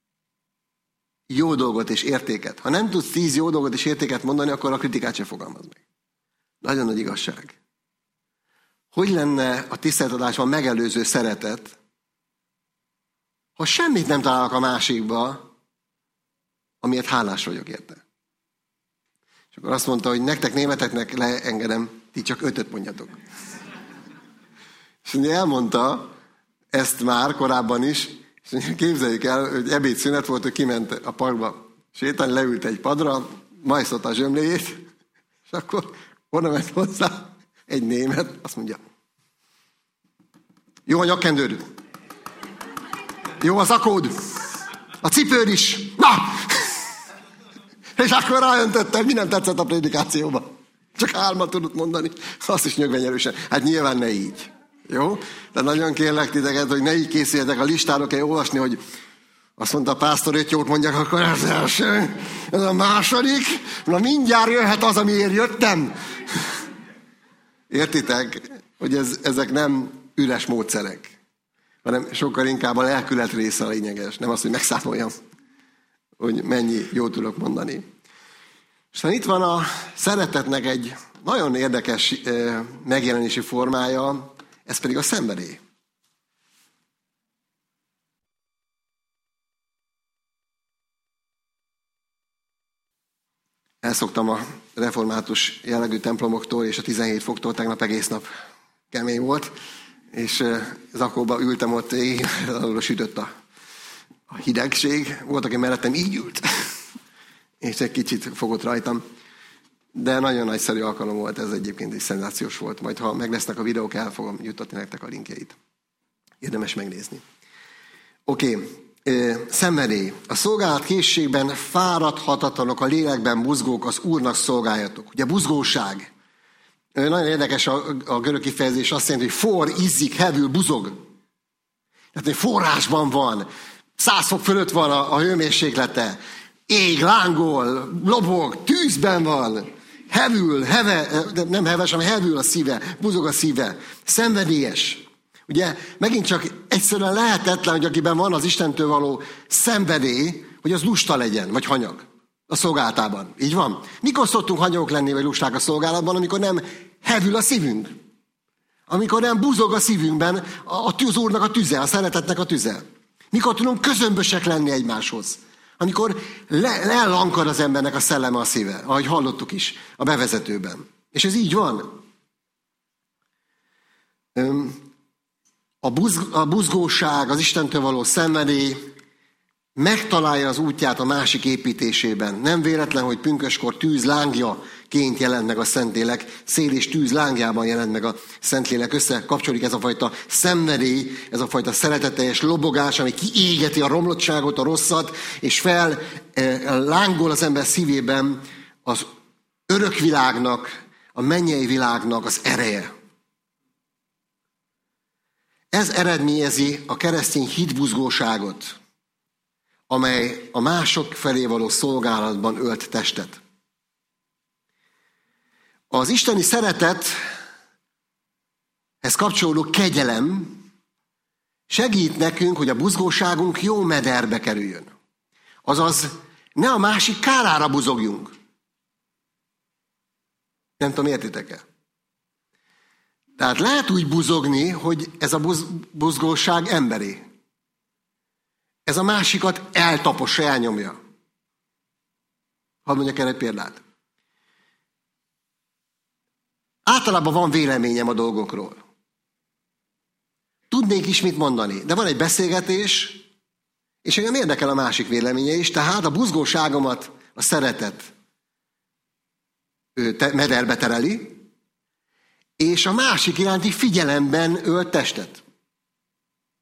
jó dolgot és értéket. Ha nem tudsz tíz jó dolgot és értéket mondani, akkor a kritikát sem fogalmaz meg. Nagyon nagy igazság. Hogy lenne a tiszteletadásban megelőző szeretet, ha semmit nem találok a másikba, amiért hálás vagyok érte? És akkor azt mondta, hogy nektek németeknek leengedem, ti csak ötöt mondjatok. És ugye elmondta ezt már korábban is, és képzeljük el, hogy ebédszünet volt, hogy kiment a parkba sétálni, leült egy padra, majszolta a zsömléjét, és akkor oda ment hozzá egy német, azt mondja, jó a nyakkendőd, jó az akód, a cipőd is, na! És akkor ráöntöttem, mi nem tetszett a prédikációba. Csak hármat tudott mondani, azt is nyögvenyelősen. Hát nyilván ne így. Jó? De nagyon kérlek titeket, hogy ne így készüljetek a listára, kell olvasni, hogy azt mondta a pásztor, öt jót mondjak, akkor ez első, ez a második, na mindjárt jöhet az, amiért jöttem. Értitek, hogy ez, ezek nem üres módszerek, hanem sokkal inkább a lelkület része a lényeges, nem az, hogy megszámoljam, hogy mennyi jót tudok mondani. És itt van a szeretetnek egy nagyon érdekes megjelenési formája, ez pedig a szenvedély. Elszoktam a református jellegű templomoktól, és a tizenhét foktól tegnap egész nap kemény volt, és zakóba ültem ott, én alulra sütött a, a hidegség. Volt, aki mellettem így ült, és egy kicsit fogott rajtam. De nagyon nagyszerű alkalom volt ez egyébként, és szenzációs volt. Majd ha meg lesznek a videók, el fogom juttatni nektek a linkjeit. Érdemes megnézni. Oké, okay. Szenvedély. A szolgálat készségben fáradhatatlanok, a lélekben buzgók, az Úrnak szolgáljatok. Ugye buzgóság. Nagyon érdekes a, a görög kifejezés, azt jelenti, hogy for, izzik, hevül, buzog. Tehát egy forrásban van. Száz fok fölött van a, a hőmérséklete. Ég, lángol, lobog, tűzben van. Hevül, heve, nem heves, hanem hevül a szíve, buzog a szíve. Szenvedélyes. Ugye megint csak egyszerűen lehetetlen, hogy akiben van az Istentől való szenvedély, hogy az lusta legyen, vagy hanyag a szolgálatában. Így van? Mikor szoktunk hanyagok lenni, vagy lusták a szolgálatban, amikor nem hevül a szívünk? Amikor nem buzog a szívünkben a tűz Úrnak a tüze, a szeretetnek a tüze. Mikor tudunk közömbösek lenni egymáshoz? Amikor le, lellankad az embernek a szelleme a szíve, ahogy hallottuk is a bevezetőben. És ez így van. A, buzg, a buzgóság, az Istentől való szenvedély megtalálja az útját a másik építésében. Nem véletlen, hogy pünköskor tűz lángjaként jelent meg a Szentlélek, szél és tűz lángjában jelent meg a Szentlélek. Összekapcsolódik ez a fajta szenvedély, ez a fajta szereteteljes lobogás, ami kiégeti a romlottságot, a rosszat, és fel e, lángol az ember szívében az örökvilágnak, a mennyei világnak az ereje. Ez eredményezi a keresztény hitbuzgóságot, amely a mások felé való szolgálatban ölt testet. Az isteni szeretethez kapcsolódó kegyelem segít nekünk, hogy a buzgóságunk jó mederbe kerüljön. Azaz, ne a másik kárára buzogjunk. Nem tudom, értitek-e? Tehát lehet úgy buzogni, hogy ez a buz, buzgóság emberi. Ez a másikat eltapossa, elnyomja. Hadd mondjak el egy példát. Általában van véleményem a dolgokról. Tudnék is mit mondani, de van egy beszélgetés, és engem érdekel a másik véleménye is, tehát a buzgóságomat a szeretet mederbe tereli, és a másik iránti figyelemben ölt testet.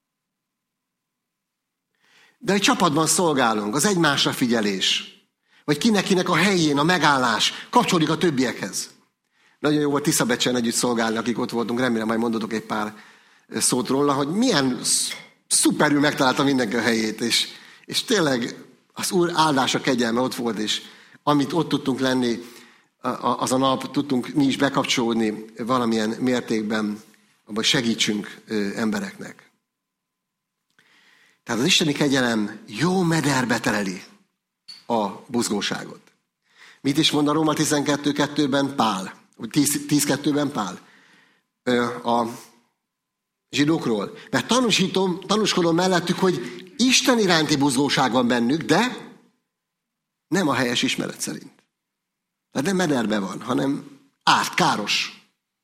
De egy csapatban szolgálunk, az egymásra figyelés, vagy kinek-kinek a helyén a megállás kapcsolódik a többiekhez. Nagyon jó volt Tiszabecsen együtt szolgálni, akik ott voltunk, remélem majd mondatok egy pár szót róla, hogy milyen szuperül megtalálta mindenki a helyét, és, és tényleg az Úr áldása, kegyelme ott volt, és amit ott tudtunk lenni, az a nap tudtunk mi is bekapcsolódni valamilyen mértékben, abban segítsünk embereknek. Tehát az isteni kegyelem jó mederbe tereli a buzgóságot. Mit is mond a Róma tizenkettő kettőben Pál? tíz kettőben Pál? A zsidókról. Mert tanúsítom, tanúskodom mellettük, hogy Isten iránti buzgóság van bennük, de nem a helyes ismeret szerint. Tehát nem mederbe van, hanem árt, káros.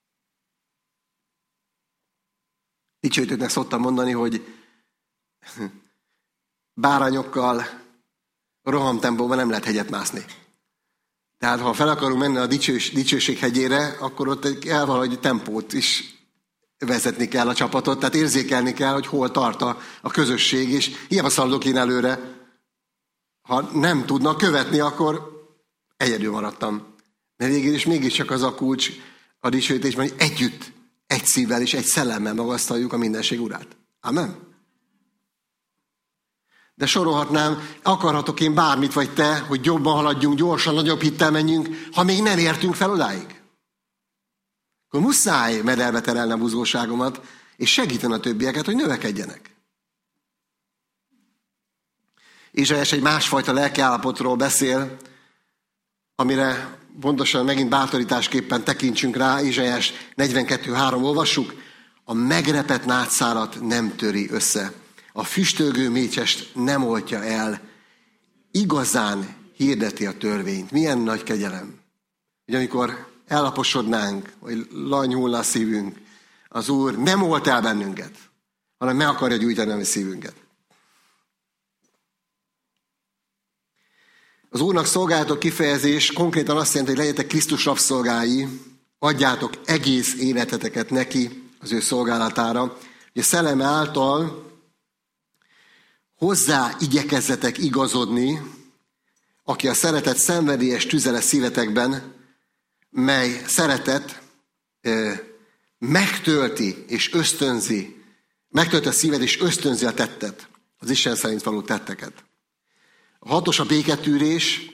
Dicsőítőknek szoktam mondani, hogy bárányokkal rohamtempóban nem lehet hegyet mászni. Tehát ha fel akarunk menni a dicsős, dicsőség hegyére, akkor ott kell valahogy tempót is vezetni kell a csapatot, tehát érzékelni kell, hogy hol tart a, a közösség, és hiába szaladok én előre. Ha nem tudnak követni, akkor egyedül maradtam. Mert végül is mégiscsak az a kulcs a dicsőítésben, hogy együtt, egy szívvel és egy szellemmel magasztaljuk a mindenség urát. Amen. De sorolhatnám, akarhatok én bármit vagy te, hogy jobban haladjunk, gyorsan, nagyobb hittel menjünk, ha még nem értünk fel odáig. Akkor muszáj mederbe terelni a buzgóságomat, és segíteni a többieket, hogy növekedjenek. Ézsaiás egy másfajta lelkiállapotról beszél, amire pontosan megint bátorításképpen tekintsünk rá. Ézsaiás negyvenkettő három olvassuk. A megrepett nátszárat nem töri össze. A füstölgő mécsest nem oltja el. Igazán hirdeti a törvényt. Milyen nagy kegyelem. Hogy amikor ellaposodnánk, vagy lanyhulna a szívünk, az Úr nem olt el bennünket, hanem meg akarja gyújtani a mi szívünket. Az Úrnak szolgálatok kifejezés konkrétan azt jelenti, hogy legyetek Krisztus rabszolgái, adjátok egész életeteket neki, az ő szolgálatára, hogy a szelleme által hozzá igyekezzetek igazodni, aki a szeretet szenvedélyes tüzele szívetekben, mely szeretet eh, megtölti és ösztönzi, megtölti a szíved és ösztönzi a tettet, az Isten szerint való tetteket. A hatos a béketűrés.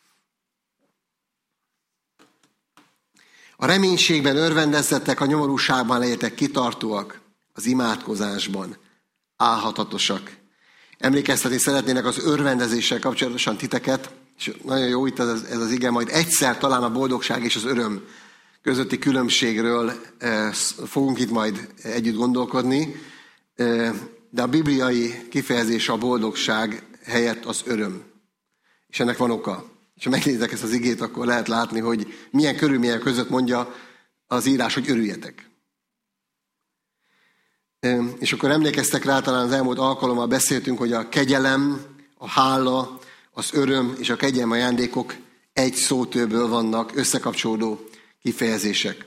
A reménységben örvendezzetek, a nyomorúságban legyetek kitartóak, az imádkozásban álhatatosak. Emlékeztetni szeretnének az örvendezéssel kapcsolatosan titeket, és nagyon jó itt ez, ez az ige, majd egyszer talán a boldogság és az öröm közötti különbségről eh, fogunk itt majd együtt gondolkodni, eh, de a bibliai kifejezés a boldogság helyett az öröm. És ennek van oka. És ha megnézek ezt az igét, akkor lehet látni, hogy milyen körülmények között mondja az írás, hogy örüljetek. És akkor emlékeztek rá, talán az elmúlt alkalommal beszéltünk, hogy a kegyelem, a hála, az öröm és a kegyelem ajándékok egy szótőből vannak, összekapcsolódó kifejezések.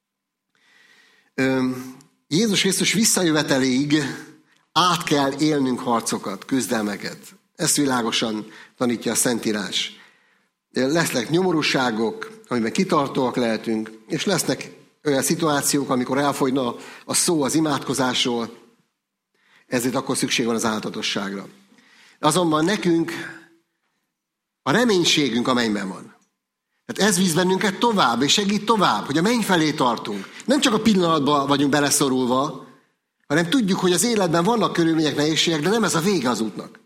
Jézus Krisztus visszajöveteléig át kell élnünk harcokat, küzdelmeket. Ezt világosan tanítja a Szentírás. Lesznek nyomorúságok, amiben kitartóak lehetünk, és lesznek olyan szituációk, amikor elfogyna a szó az imádkozásról, ezért akkor szükség van az áltatosságra. Azonban nekünk a reménységünk a mennyben van. Tehát ez visz bennünket tovább, és segít tovább, hogy a menny felé tartunk. Nem csak a pillanatban vagyunk beleszorulva, hanem tudjuk, hogy az életben vannak körülmények, nehézségek, de nem ez a vége az útnak.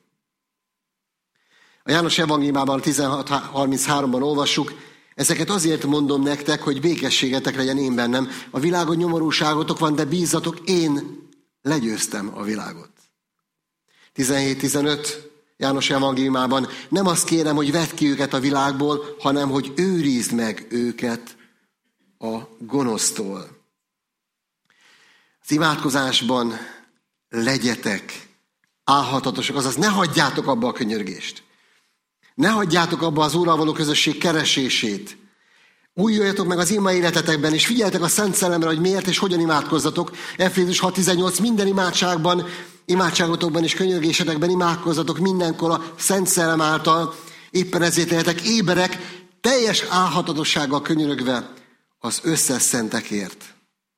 A János evangéliumában tizenhat harminchárom-ban olvassuk, ezeket azért mondom nektek, hogy békességetek legyen én bennem. A világon nyomorúságotok van, de bízzatok, én legyőztem a világot. tizenhét tizenöt János evangéliumában nem azt kérem, hogy vedd ki őket a világból, hanem hogy őrizd meg őket a gonosztól. Az imádkozásban legyetek álhatatosak, azaz ne hagyjátok abba a könyörgést. Ne hagyjátok abba az Úrral való közösség keresését. Újuljatok meg az ima életetekben, és figyeljetek a Szent Szellemre, hogy miért és hogyan imádkozzatok. Efézus hat tizennyolc minden imádságban imádságotokban és könyörgésetekben imádkozzatok mindenkor a Szent Szellem által, éppen ezért lehetek éberek, teljes álhatatossággal könyörögve az összes szentekért.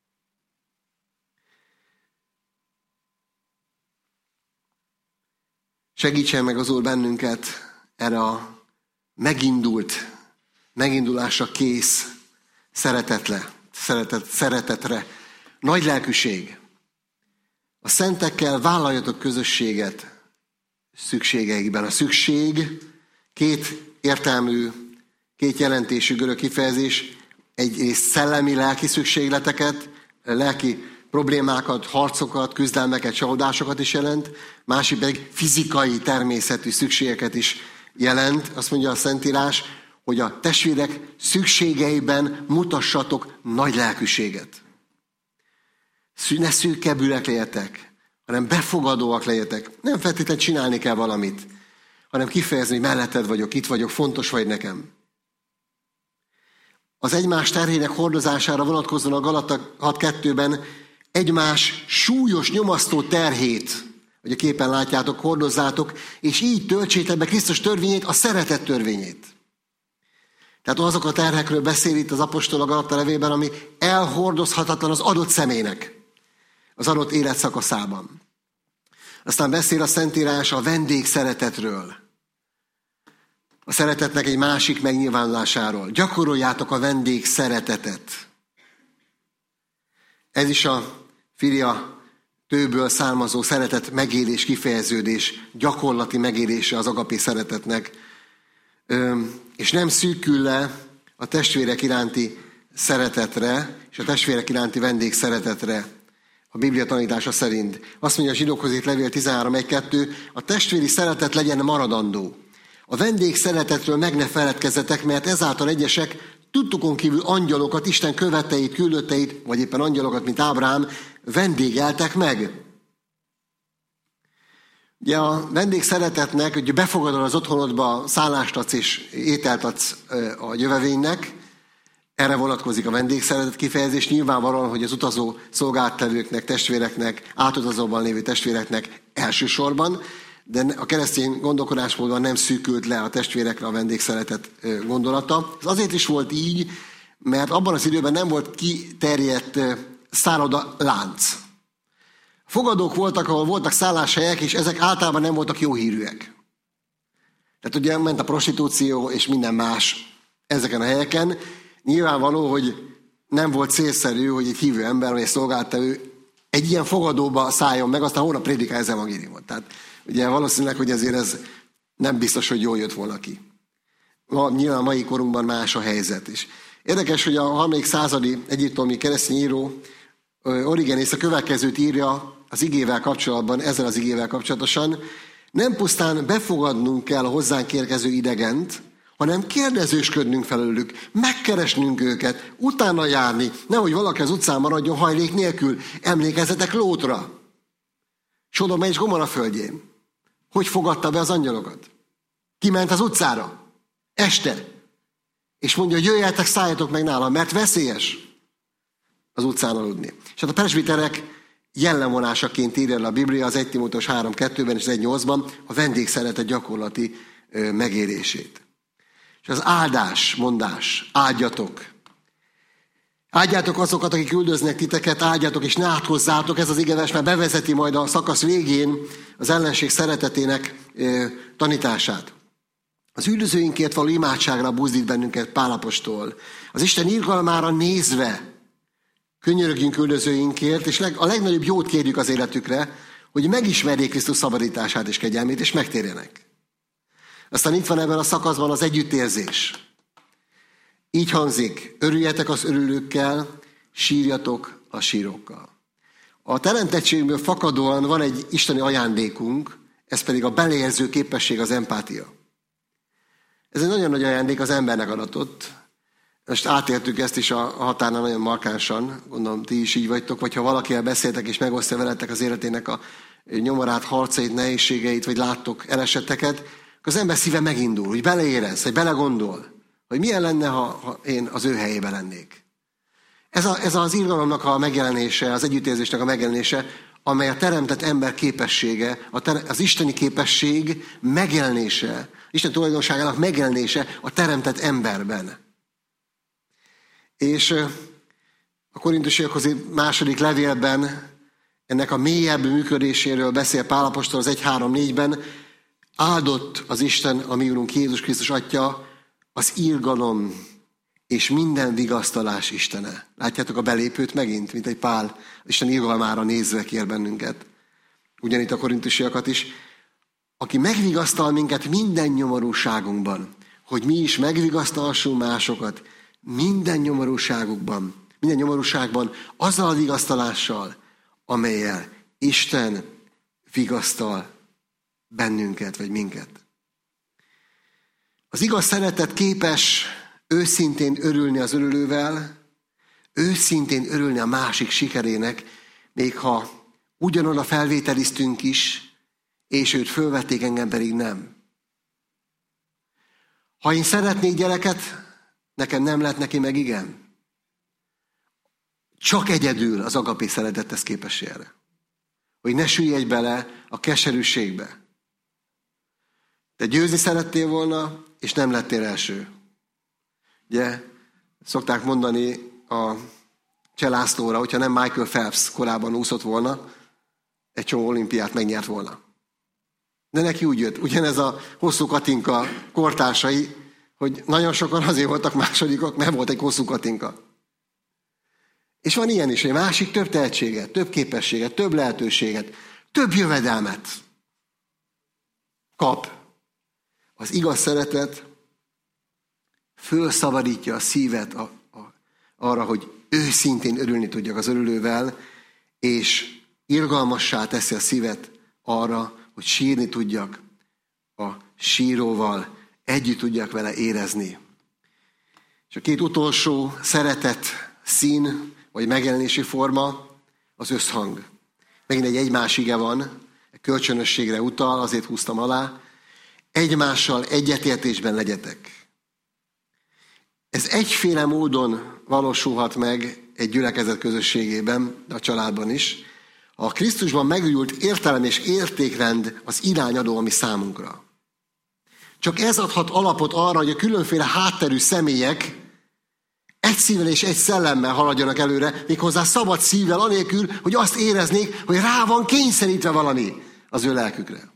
Segítsen meg az Úr bennünket erre a megindult, megindulásra kész szeretetre, szeretet, szeretetre. Nagy lelkűség. A szentekkel vállaljatok közösséget szükségeikben. A szükség két értelmű, két jelentésű görög kifejezés. Egyrészt szellemi, lelki szükségleteket, lelki problémákat, harcokat, küzdelmeket, csalódásokat is jelent, másik pedig fizikai természetű szükségeket is jelent. Azt mondja a Szentírás, hogy a testvérek szükségeiben mutassatok nagy lelkűséget. Ne szűkebbülek legyetek, hanem befogadóak legyetek. Nem feltétlenül csinálni kell valamit, hanem kifejezni, hogy melletted vagyok, itt vagyok, fontos vagy nekem. Az egymás terhének hordozására vonatkozóan a Galata hat kettőben egymás súlyos, nyomasztó terhét, hogy a képen látjátok, hordozzátok, és így töltsétek be Krisztus törvényét, a szeretet törvényét. Tehát azok a terhekről beszél itt az apostol a Galata levélben, ami elhordozhatatlan az adott személynek, az adott életszakaszában. Aztán beszél a Szentírás a vendég szeretetről. A szeretetnek egy másik megnyilvánulásáról. Gyakoroljátok a vendég szeretetet. Ez is a filia tőből származó szeretet megélés, kifejeződés, gyakorlati megélése az agapé szeretetnek. Ö, és nem szűkül le a testvérek iránti szeretetre, és a testvérek iránti vendég szeretetre a Biblia tanítása szerint. Azt mondja a Zsidókhoz írt levél tizenhárom egy kettő, a testvéri szeretet legyen maradandó. A vendég szeretetről meg ne feledkezzetek, mert ezáltal egyesek tudtukon kívül angyalokat, Isten követeit, küldötteit, vagy éppen angyalokat, mint Ábrahám, vendégeltek meg. Ugye a vendég szeretetnek, hogy befogadod az otthonodba, szállást adsz és ételt adsz a jövevénynek, erre vonatkozik a vendégszeretet kifejezés. Nyilvánvalóan, hogy az utazó szolgáltatóknak, testvéreknek, átutazóban lévő testvéreknek elsősorban, de a keresztény gondolkodásmódban nem szűkült le a testvérekre a vendégszeretet gondolata. Ez azért is volt így, mert abban az időben nem volt kiterjedt szálloda lánc. Fogadók voltak, ahol voltak szálláshelyek, és ezek általában nem voltak jó hírűek. Tehát ugye ment a prostitúció és minden más ezeken a helyeken. Nyilvánvaló, hogy nem volt célszerű, hogy egy hívő ember, vagy egy szolgáltató egy ilyen fogadóba szálljon meg, aztán hónap prédikál ez evangéliumot. Tehát ugye valószínűleg, hogy azért ez nem biztos, hogy jól jött volna ki. Ma, nyilván a mai korunkban más a helyzet is. Érdekes, hogy a harmadik századi egyiptomi keresztény író Origenész a következőt írja az igével kapcsolatban, ezzel az igével kapcsolatosan. Nem pusztán befogadnunk kell a hozzánk érkező idegent, hanem kérdezősködnünk felőlük, megkeresnünk őket, utána járni, nehogy valaki az utcán maradjon hajlék nélkül. Emlékezzetek Lótra, Sodoma és Gomorra földjén. Hogy fogadta be az angyalokat? Kiment az utcára, este, és mondja, hogy jöjjetek, szálljatok meg nálam, mert veszélyes az utcán aludni. És hát a presbiterek jellemvonásaként írja le a Biblia az egy Timóteus három kettőben és egy nyolcban a vendégszeretet gyakorlati ö, megérését. És az áldás, mondás, áldjatok. Áldjátok azokat, akik üldöznek titeket, áldjátok és ne átkozzátok, ez az igevers már bevezeti majd a szakasz végén az ellenség szeretetének ö, tanítását. Az üldözőinkért való imádságra buzdít bennünket Pál apostol. Az Isten irgalmára nézve könyörögjünk üldözőinkért, és a legnagyobb jót kérjük az életükre, hogy megismerjék Krisztus szabadítását és kegyelmét, és megtérjenek. Aztán itt van ebben a szakaszban az együttérzés. Így hangzik, örüljetek az örülőkkel, sírjatok a sírókkal. A teremtettségből fakadóan van egy isteni ajándékunk, ez pedig a beleérző képesség, az empátia. Ez egy nagyon nagy ajándék, az embernek adatott. Most átéltük ezt is a határnál nagyon markánsan, gondolom ti is így vagytok, vagy ha valakivel beszéltek és megosztja veletek az életének a nyomorát, harcait, nehézségeit, vagy láttok elesetteket, akkor az ember szíve megindul, hogy beleérez, hogy belegondol, hogy milyen lenne, ha, ha én az ő helyében lennék. Ez, a, ez az irgalomnak a megjelenése, az együttérzésnek a megjelenése, amely a teremtett ember képessége, az isteni képesség megjelenése, Isten tulajdonságának megjelenése a teremtett emberben. És a korintusiakhoz második levélben ennek a mélyebb működéséről beszél Pál apostol az egy három négyben. Áldott az Isten, a mi Urunk Jézus Krisztus Atya, az irgalom és minden vigasztalás Istene. Látjátok a belépőt megint, mint egy Pál, Isten irgalmára nézve kér bennünket. Ugyanitt a korintusiakat is. Aki megvigasztal minket minden nyomorúságunkban, hogy mi is megvigasztalhassunk másokat minden nyomorúságukban, minden nyomorúságban, azzal a vigasztalással, amellyel Isten vigasztal bennünket, vagy minket. Az igaz szeretet képes őszintén örülni az örülővel, őszintén örülni a másik sikerének, még ha ugyanoda felvételiztünk is, és őt fölvették, engem pedig nem. Ha én szeretnék gyereket, nekem nem lett, neki meg igen. Csak egyedül az agapé szeretet tesz képessé erre. Hogy ne süllyedj bele a keserűségbe. Te győzni szerettél volna, és nem lettél első. Ugye, szokták mondani a Cselászlóra, hogyha nem Michael Phelps korábban úszott volna, egy csomó olimpiát megnyert volna. De neki úgy jött, ugyanez a hosszú Katinka kortársai, hogy nagyon sokan azért voltak másodikok, mert volt egy hosszú Katinka. És van ilyen is, hogy másik több tehetséget, több képességet, több lehetőséget, több jövedelmet kap. Az igaz szeretet fölszabadítja a szívet a, a, arra, hogy őszintén örülni tudjak az örülővel, és irgalmassá teszi a szívet arra, hogy sírni tudjak a síróval, együtt tudjak vele érezni. És a két utolsó szeretet szín, vagy megjelenési forma az összhang. Megint egy egymás ige van, egy kölcsönösségre utal, azért húztam alá. Egymással egyetértésben legyetek. Ez egyféle módon valósulhat meg egy gyülekezet közösségében, de a családban is. A Krisztusban megújult értelem és értékrend az irányadó, ami számunkra. Csak ez adhat alapot arra, hogy a különféle hátterű személyek egy szívvel és egy szellemmel haladjanak előre, méghozzá szabad szívvel, anélkül, hogy azt éreznék, hogy rá van kényszerítve valami az ő lelkükre.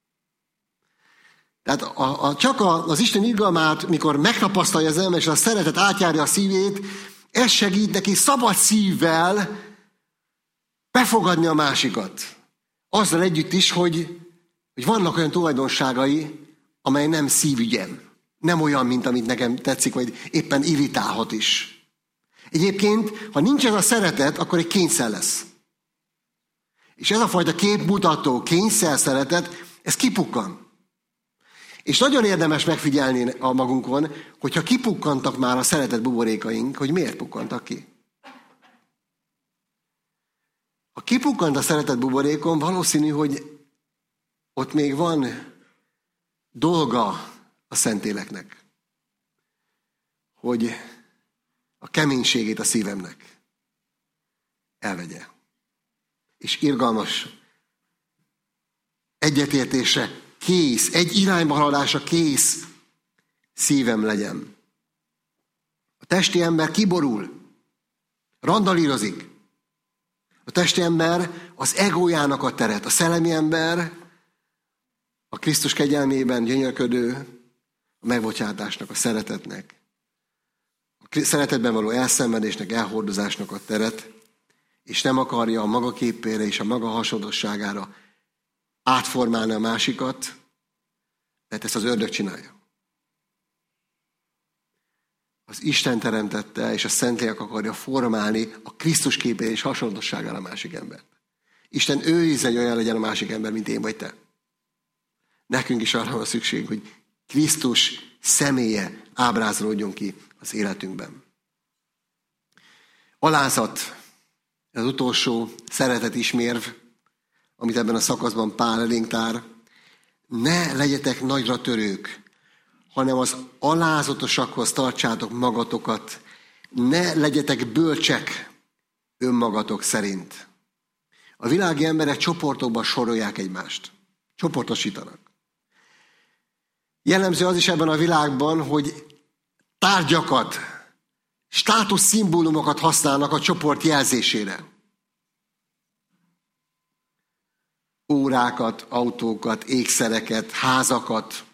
Tehát a, a, csak a, az Isten irgalmát, mikor megtapasztalja az ember, és a szeretet átjárja a szívét, ez segít neki szabad szívvel befogadni a másikat. Azzal együtt is, hogy, hogy vannak olyan tulajdonságai, amely nem szívügyem. Nem olyan, mint amit nekem tetszik, vagy éppen irritálhat is. Egyébként, ha nincs ez a szeretet, akkor egy kényszer lesz. És ez a fajta képmutató kényszer szeretet, ez kipukkan. És nagyon érdemes megfigyelni a magunkon, hogyha kipukkantak már a szeretet buborékaink, hogy miért pukkantak ki. Ha kipukkant a szeretet buborékon, valószínű, hogy ott még van dolga a Szentéleknek, hogy a keménységét a szívemnek elvegye. És irgalmas egyetértésre kész, egy irányba haladásra kész szívem legyen. A testi ember kiborul, randalírozik. A testi ember az egójának a teret. A szellemi ember a Krisztus kegyelmében gyönyörködő, a megbocsátásnak, a szeretetnek, a szeretetben való elszenvedésnek, elhordozásnak a teret, és nem akarja a maga képére és a maga hasonlóságára átformálni a másikat, mert ezt az ördög csinálja. Az Isten teremtette, és a Szentlélek akarja formálni a Krisztus képére és hasonlóságára a másik embert. Isten őrizze, hogy olyan legyen a másik ember, mint én vagy te. Nekünk is arra van szükség, hogy Krisztus személye ábrázolódjon ki az életünkben. Alázat, az utolsó szeretet ismérv, amit ebben a szakaszban Pál elénk tár. Ne legyetek nagyra törők, hanem az alázatosakhoz tartsátok magatokat. Ne legyetek bölcsek önmagatok szerint. A világi emberek csoportokban sorolják egymást. Csoportosítanak. Jellemző az is ebben a világban, hogy tárgyakat, státuszszimbólumokat használnak a csoport jelzésére. Órákat, autókat, ékszereket, házakat.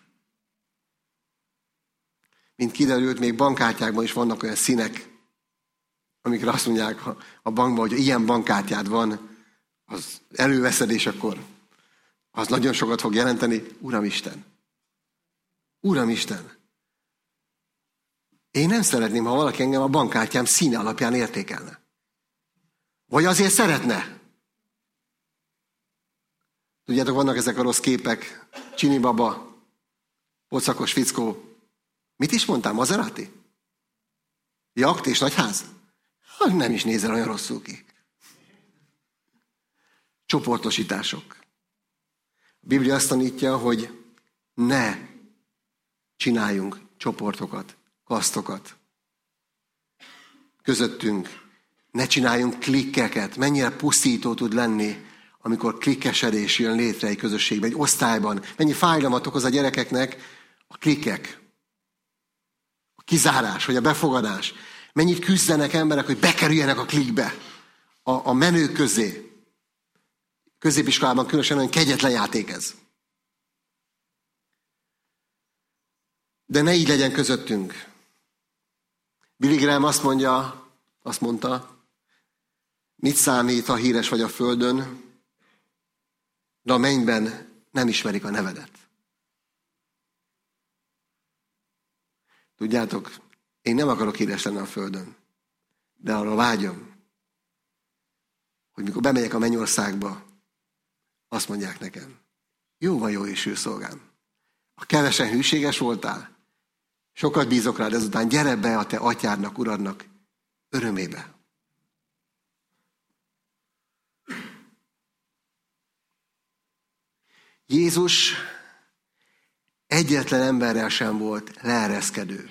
Mint kiderült, még bankkártyákban is vannak olyan színek, amikre azt mondják a bankban, hogy ilyen bankkártyád van, az előveszed, és akkor az nagyon sokat fog jelenteni. Uramisten! Uramisten! Én nem szeretném, ha valaki engem a bankkártyám színe alapján értékelne. Vagy azért szeretne. Tudjátok, vannak ezek a rossz képek, Csini baba, pocakos fickó. Mit is mondtál, Maserati? Jakt és nagyház? Nem is nézel olyan rosszul ki. Csoportosítások. A Biblia azt tanítja, hogy ne csináljunk csoportokat, kasztokat. Közöttünk ne csináljunk klikkeket. Mennyire pusztító tud lenni, amikor klikkesedés jön létre egy közösségben, egy osztályban. Mennyi fájdalmat okoz a gyerekeknek a klikkek. A kizárás, vagy a befogadás. Mennyit küzdenek emberek, hogy bekerüljenek a klikbe, a, a menők közé. Középiskolában különösen olyan kegyetlen játék ez. De ne így legyen közöttünk. Billy Graham azt mondja, azt mondta, mit számít, ha híres vagy a földön, de a mennyben nem ismerik a nevedet. Tudjátok, én nem akarok híres lenni a földön, de arra vágyom, hogy mikor bemegyek a mennyországba, azt mondják nekem, jó van, jó és ő szolgám. Ha kevesen hűséges voltál, sokat bízok rád ezután, gyere be a te atyádnak, uradnak örömébe. Jézus egyetlen emberrel sem volt leereszkedő.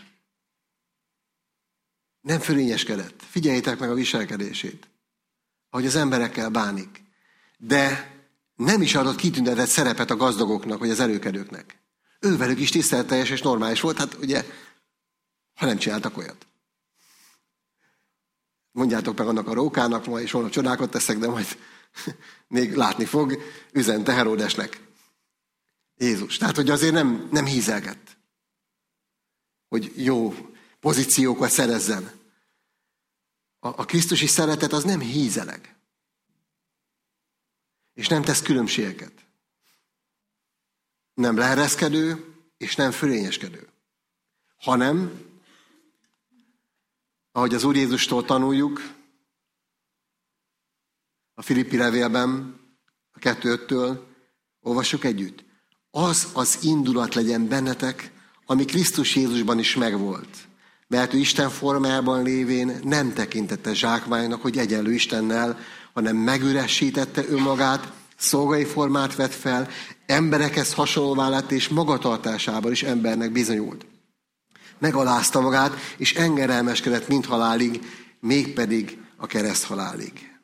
Nem fölényeskedett. Figyeljétek meg a viselkedését, ahogy az emberekkel bánik. De nem is adott kitüntetett szerepet a gazdagoknak, vagy az előkedőknek. Ő velük is tiszteletteljes és normális volt, hát ugye, ha nem csináltak olyat. Mondjátok meg annak a rókának, ma és holnap csodákat teszek, de majd még látni fog, üzente Heródesnek. Jézus. Tehát, hogy azért nem, nem hízelgett, hogy jó pozíciókat szerezzen. A, a krisztusi szeretet az nem hízeleg. És nem tesz különbségeket. Nem leereszkedő, és nem fölényeskedő. Hanem, ahogy az Úr Jézustól tanuljuk, a Filippi levélben, a kettő öttől, olvassuk együtt. Az az indulat legyen bennetek, ami Krisztus Jézusban is megvolt. Mert ő Isten formájában lévén nem tekintette zsákmánynak, hogy egyenlő Istennel, hanem megüresítette önmagát, szolgai formát vett fel, emberekhez hasonlóvá lett, és magatartásában is embernek bizonyult. Megalázta magát, és engedelmeskedett mind halálig, mégpedig a kereszt halálig.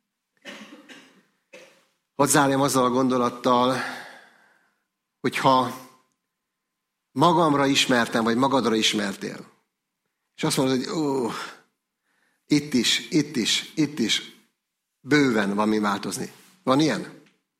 Hadd zárjam azzal a gondolattal, hogyha magamra ismertem, vagy magadra ismertél, és azt mondod, hogy ó, itt is, itt is, itt is bőven van mi változni. Van ilyen?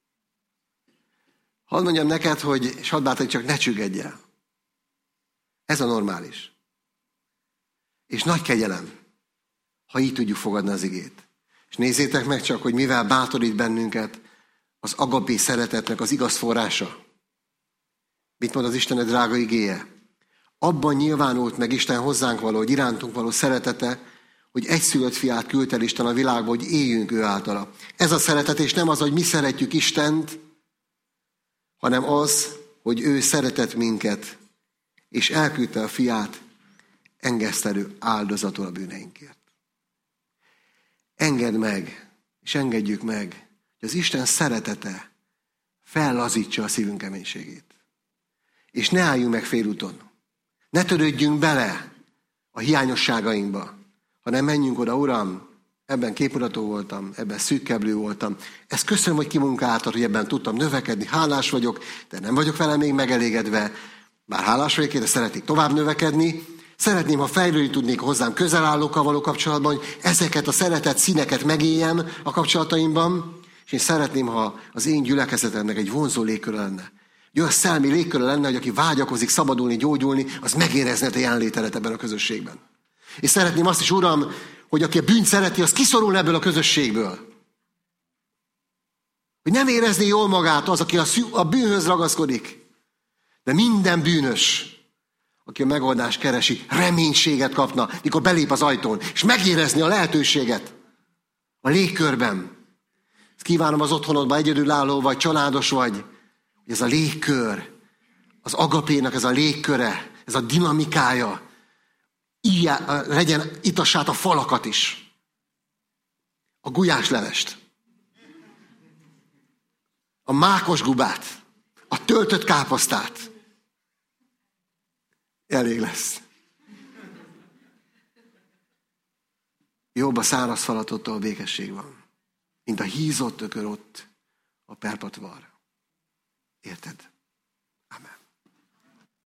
Hadd mondjam neked, hogy, és hadd bátorít, csak ne csüggedj el. Ez a normális. És nagy kegyelem, ha így tudjuk fogadni az igét. És nézzétek meg csak, hogy mivel bátorít bennünket az agapé szeretetnek az igaz forrása. Mit mond az Isten drága igéje? Abban nyilvánult meg Isten hozzánk való, hogy irántunk való szeretete, hogy egyszülött fiát küldte el Isten a világba, hogy éljünk ő általa. Ez a szeretet, és nem az, hogy mi szeretjük Istent, hanem az, hogy ő szeretett minket, és elküldte a fiát engesztelő áldozatul a bűneinkért. Engedd meg, és engedjük meg, hogy az Isten szeretete fellazítsa a szívünk keménységét. És ne álljunk meg félúton. Ne törődjünk bele a hiányosságainkba, hanem menjünk oda, Uram, ebben képmutató voltam, ebben szűkkeblő voltam. Ezt köszönöm, hogy kimunkáltad, hogy ebben tudtam növekedni. Hálás vagyok, de nem vagyok vele még megelégedve. Bár hálás vagyok, de szeretnék tovább növekedni. Szeretném, ha fejlődni tudnék hozzám közel állókkal való kapcsolatban, hogy ezeket a szeretett színeket megéljem a kapcsolataimban, és én szeretném, ha az én gyülekezetemnek egy vonzó légköre lenne. Egy olyan szelmi légköre lenne, hogy aki vágyakozik szabadulni, gyógyulni, az megérezne a te jelenlétedet ebben a közösségben. És szeretném azt is, Uram, hogy aki a bűnt szereti, az kiszorul ebből a közösségből. Hogy nem érezné jól magát az, aki a, szü- a bűnhöz ragaszkodik. De minden bűnös, aki a megoldást keresi, reménységet kapna, mikor belép az ajtón, és megérezni a lehetőséget a légkörben. Ezt kívánom az otthonodban, egyedülálló vagy, családos vagy, hogy ez a légkör, az agapénak ez a légköre, ez a dinamikája, Ijá, legyen, itassát a falakat is. A gulyáslevest. A mákos gubát. A töltött káposztát. Elég lesz. Jobb a száraz falat ott, ahol békesség van, mint a hízott ökör ott a perpatvar. Érted? Amen.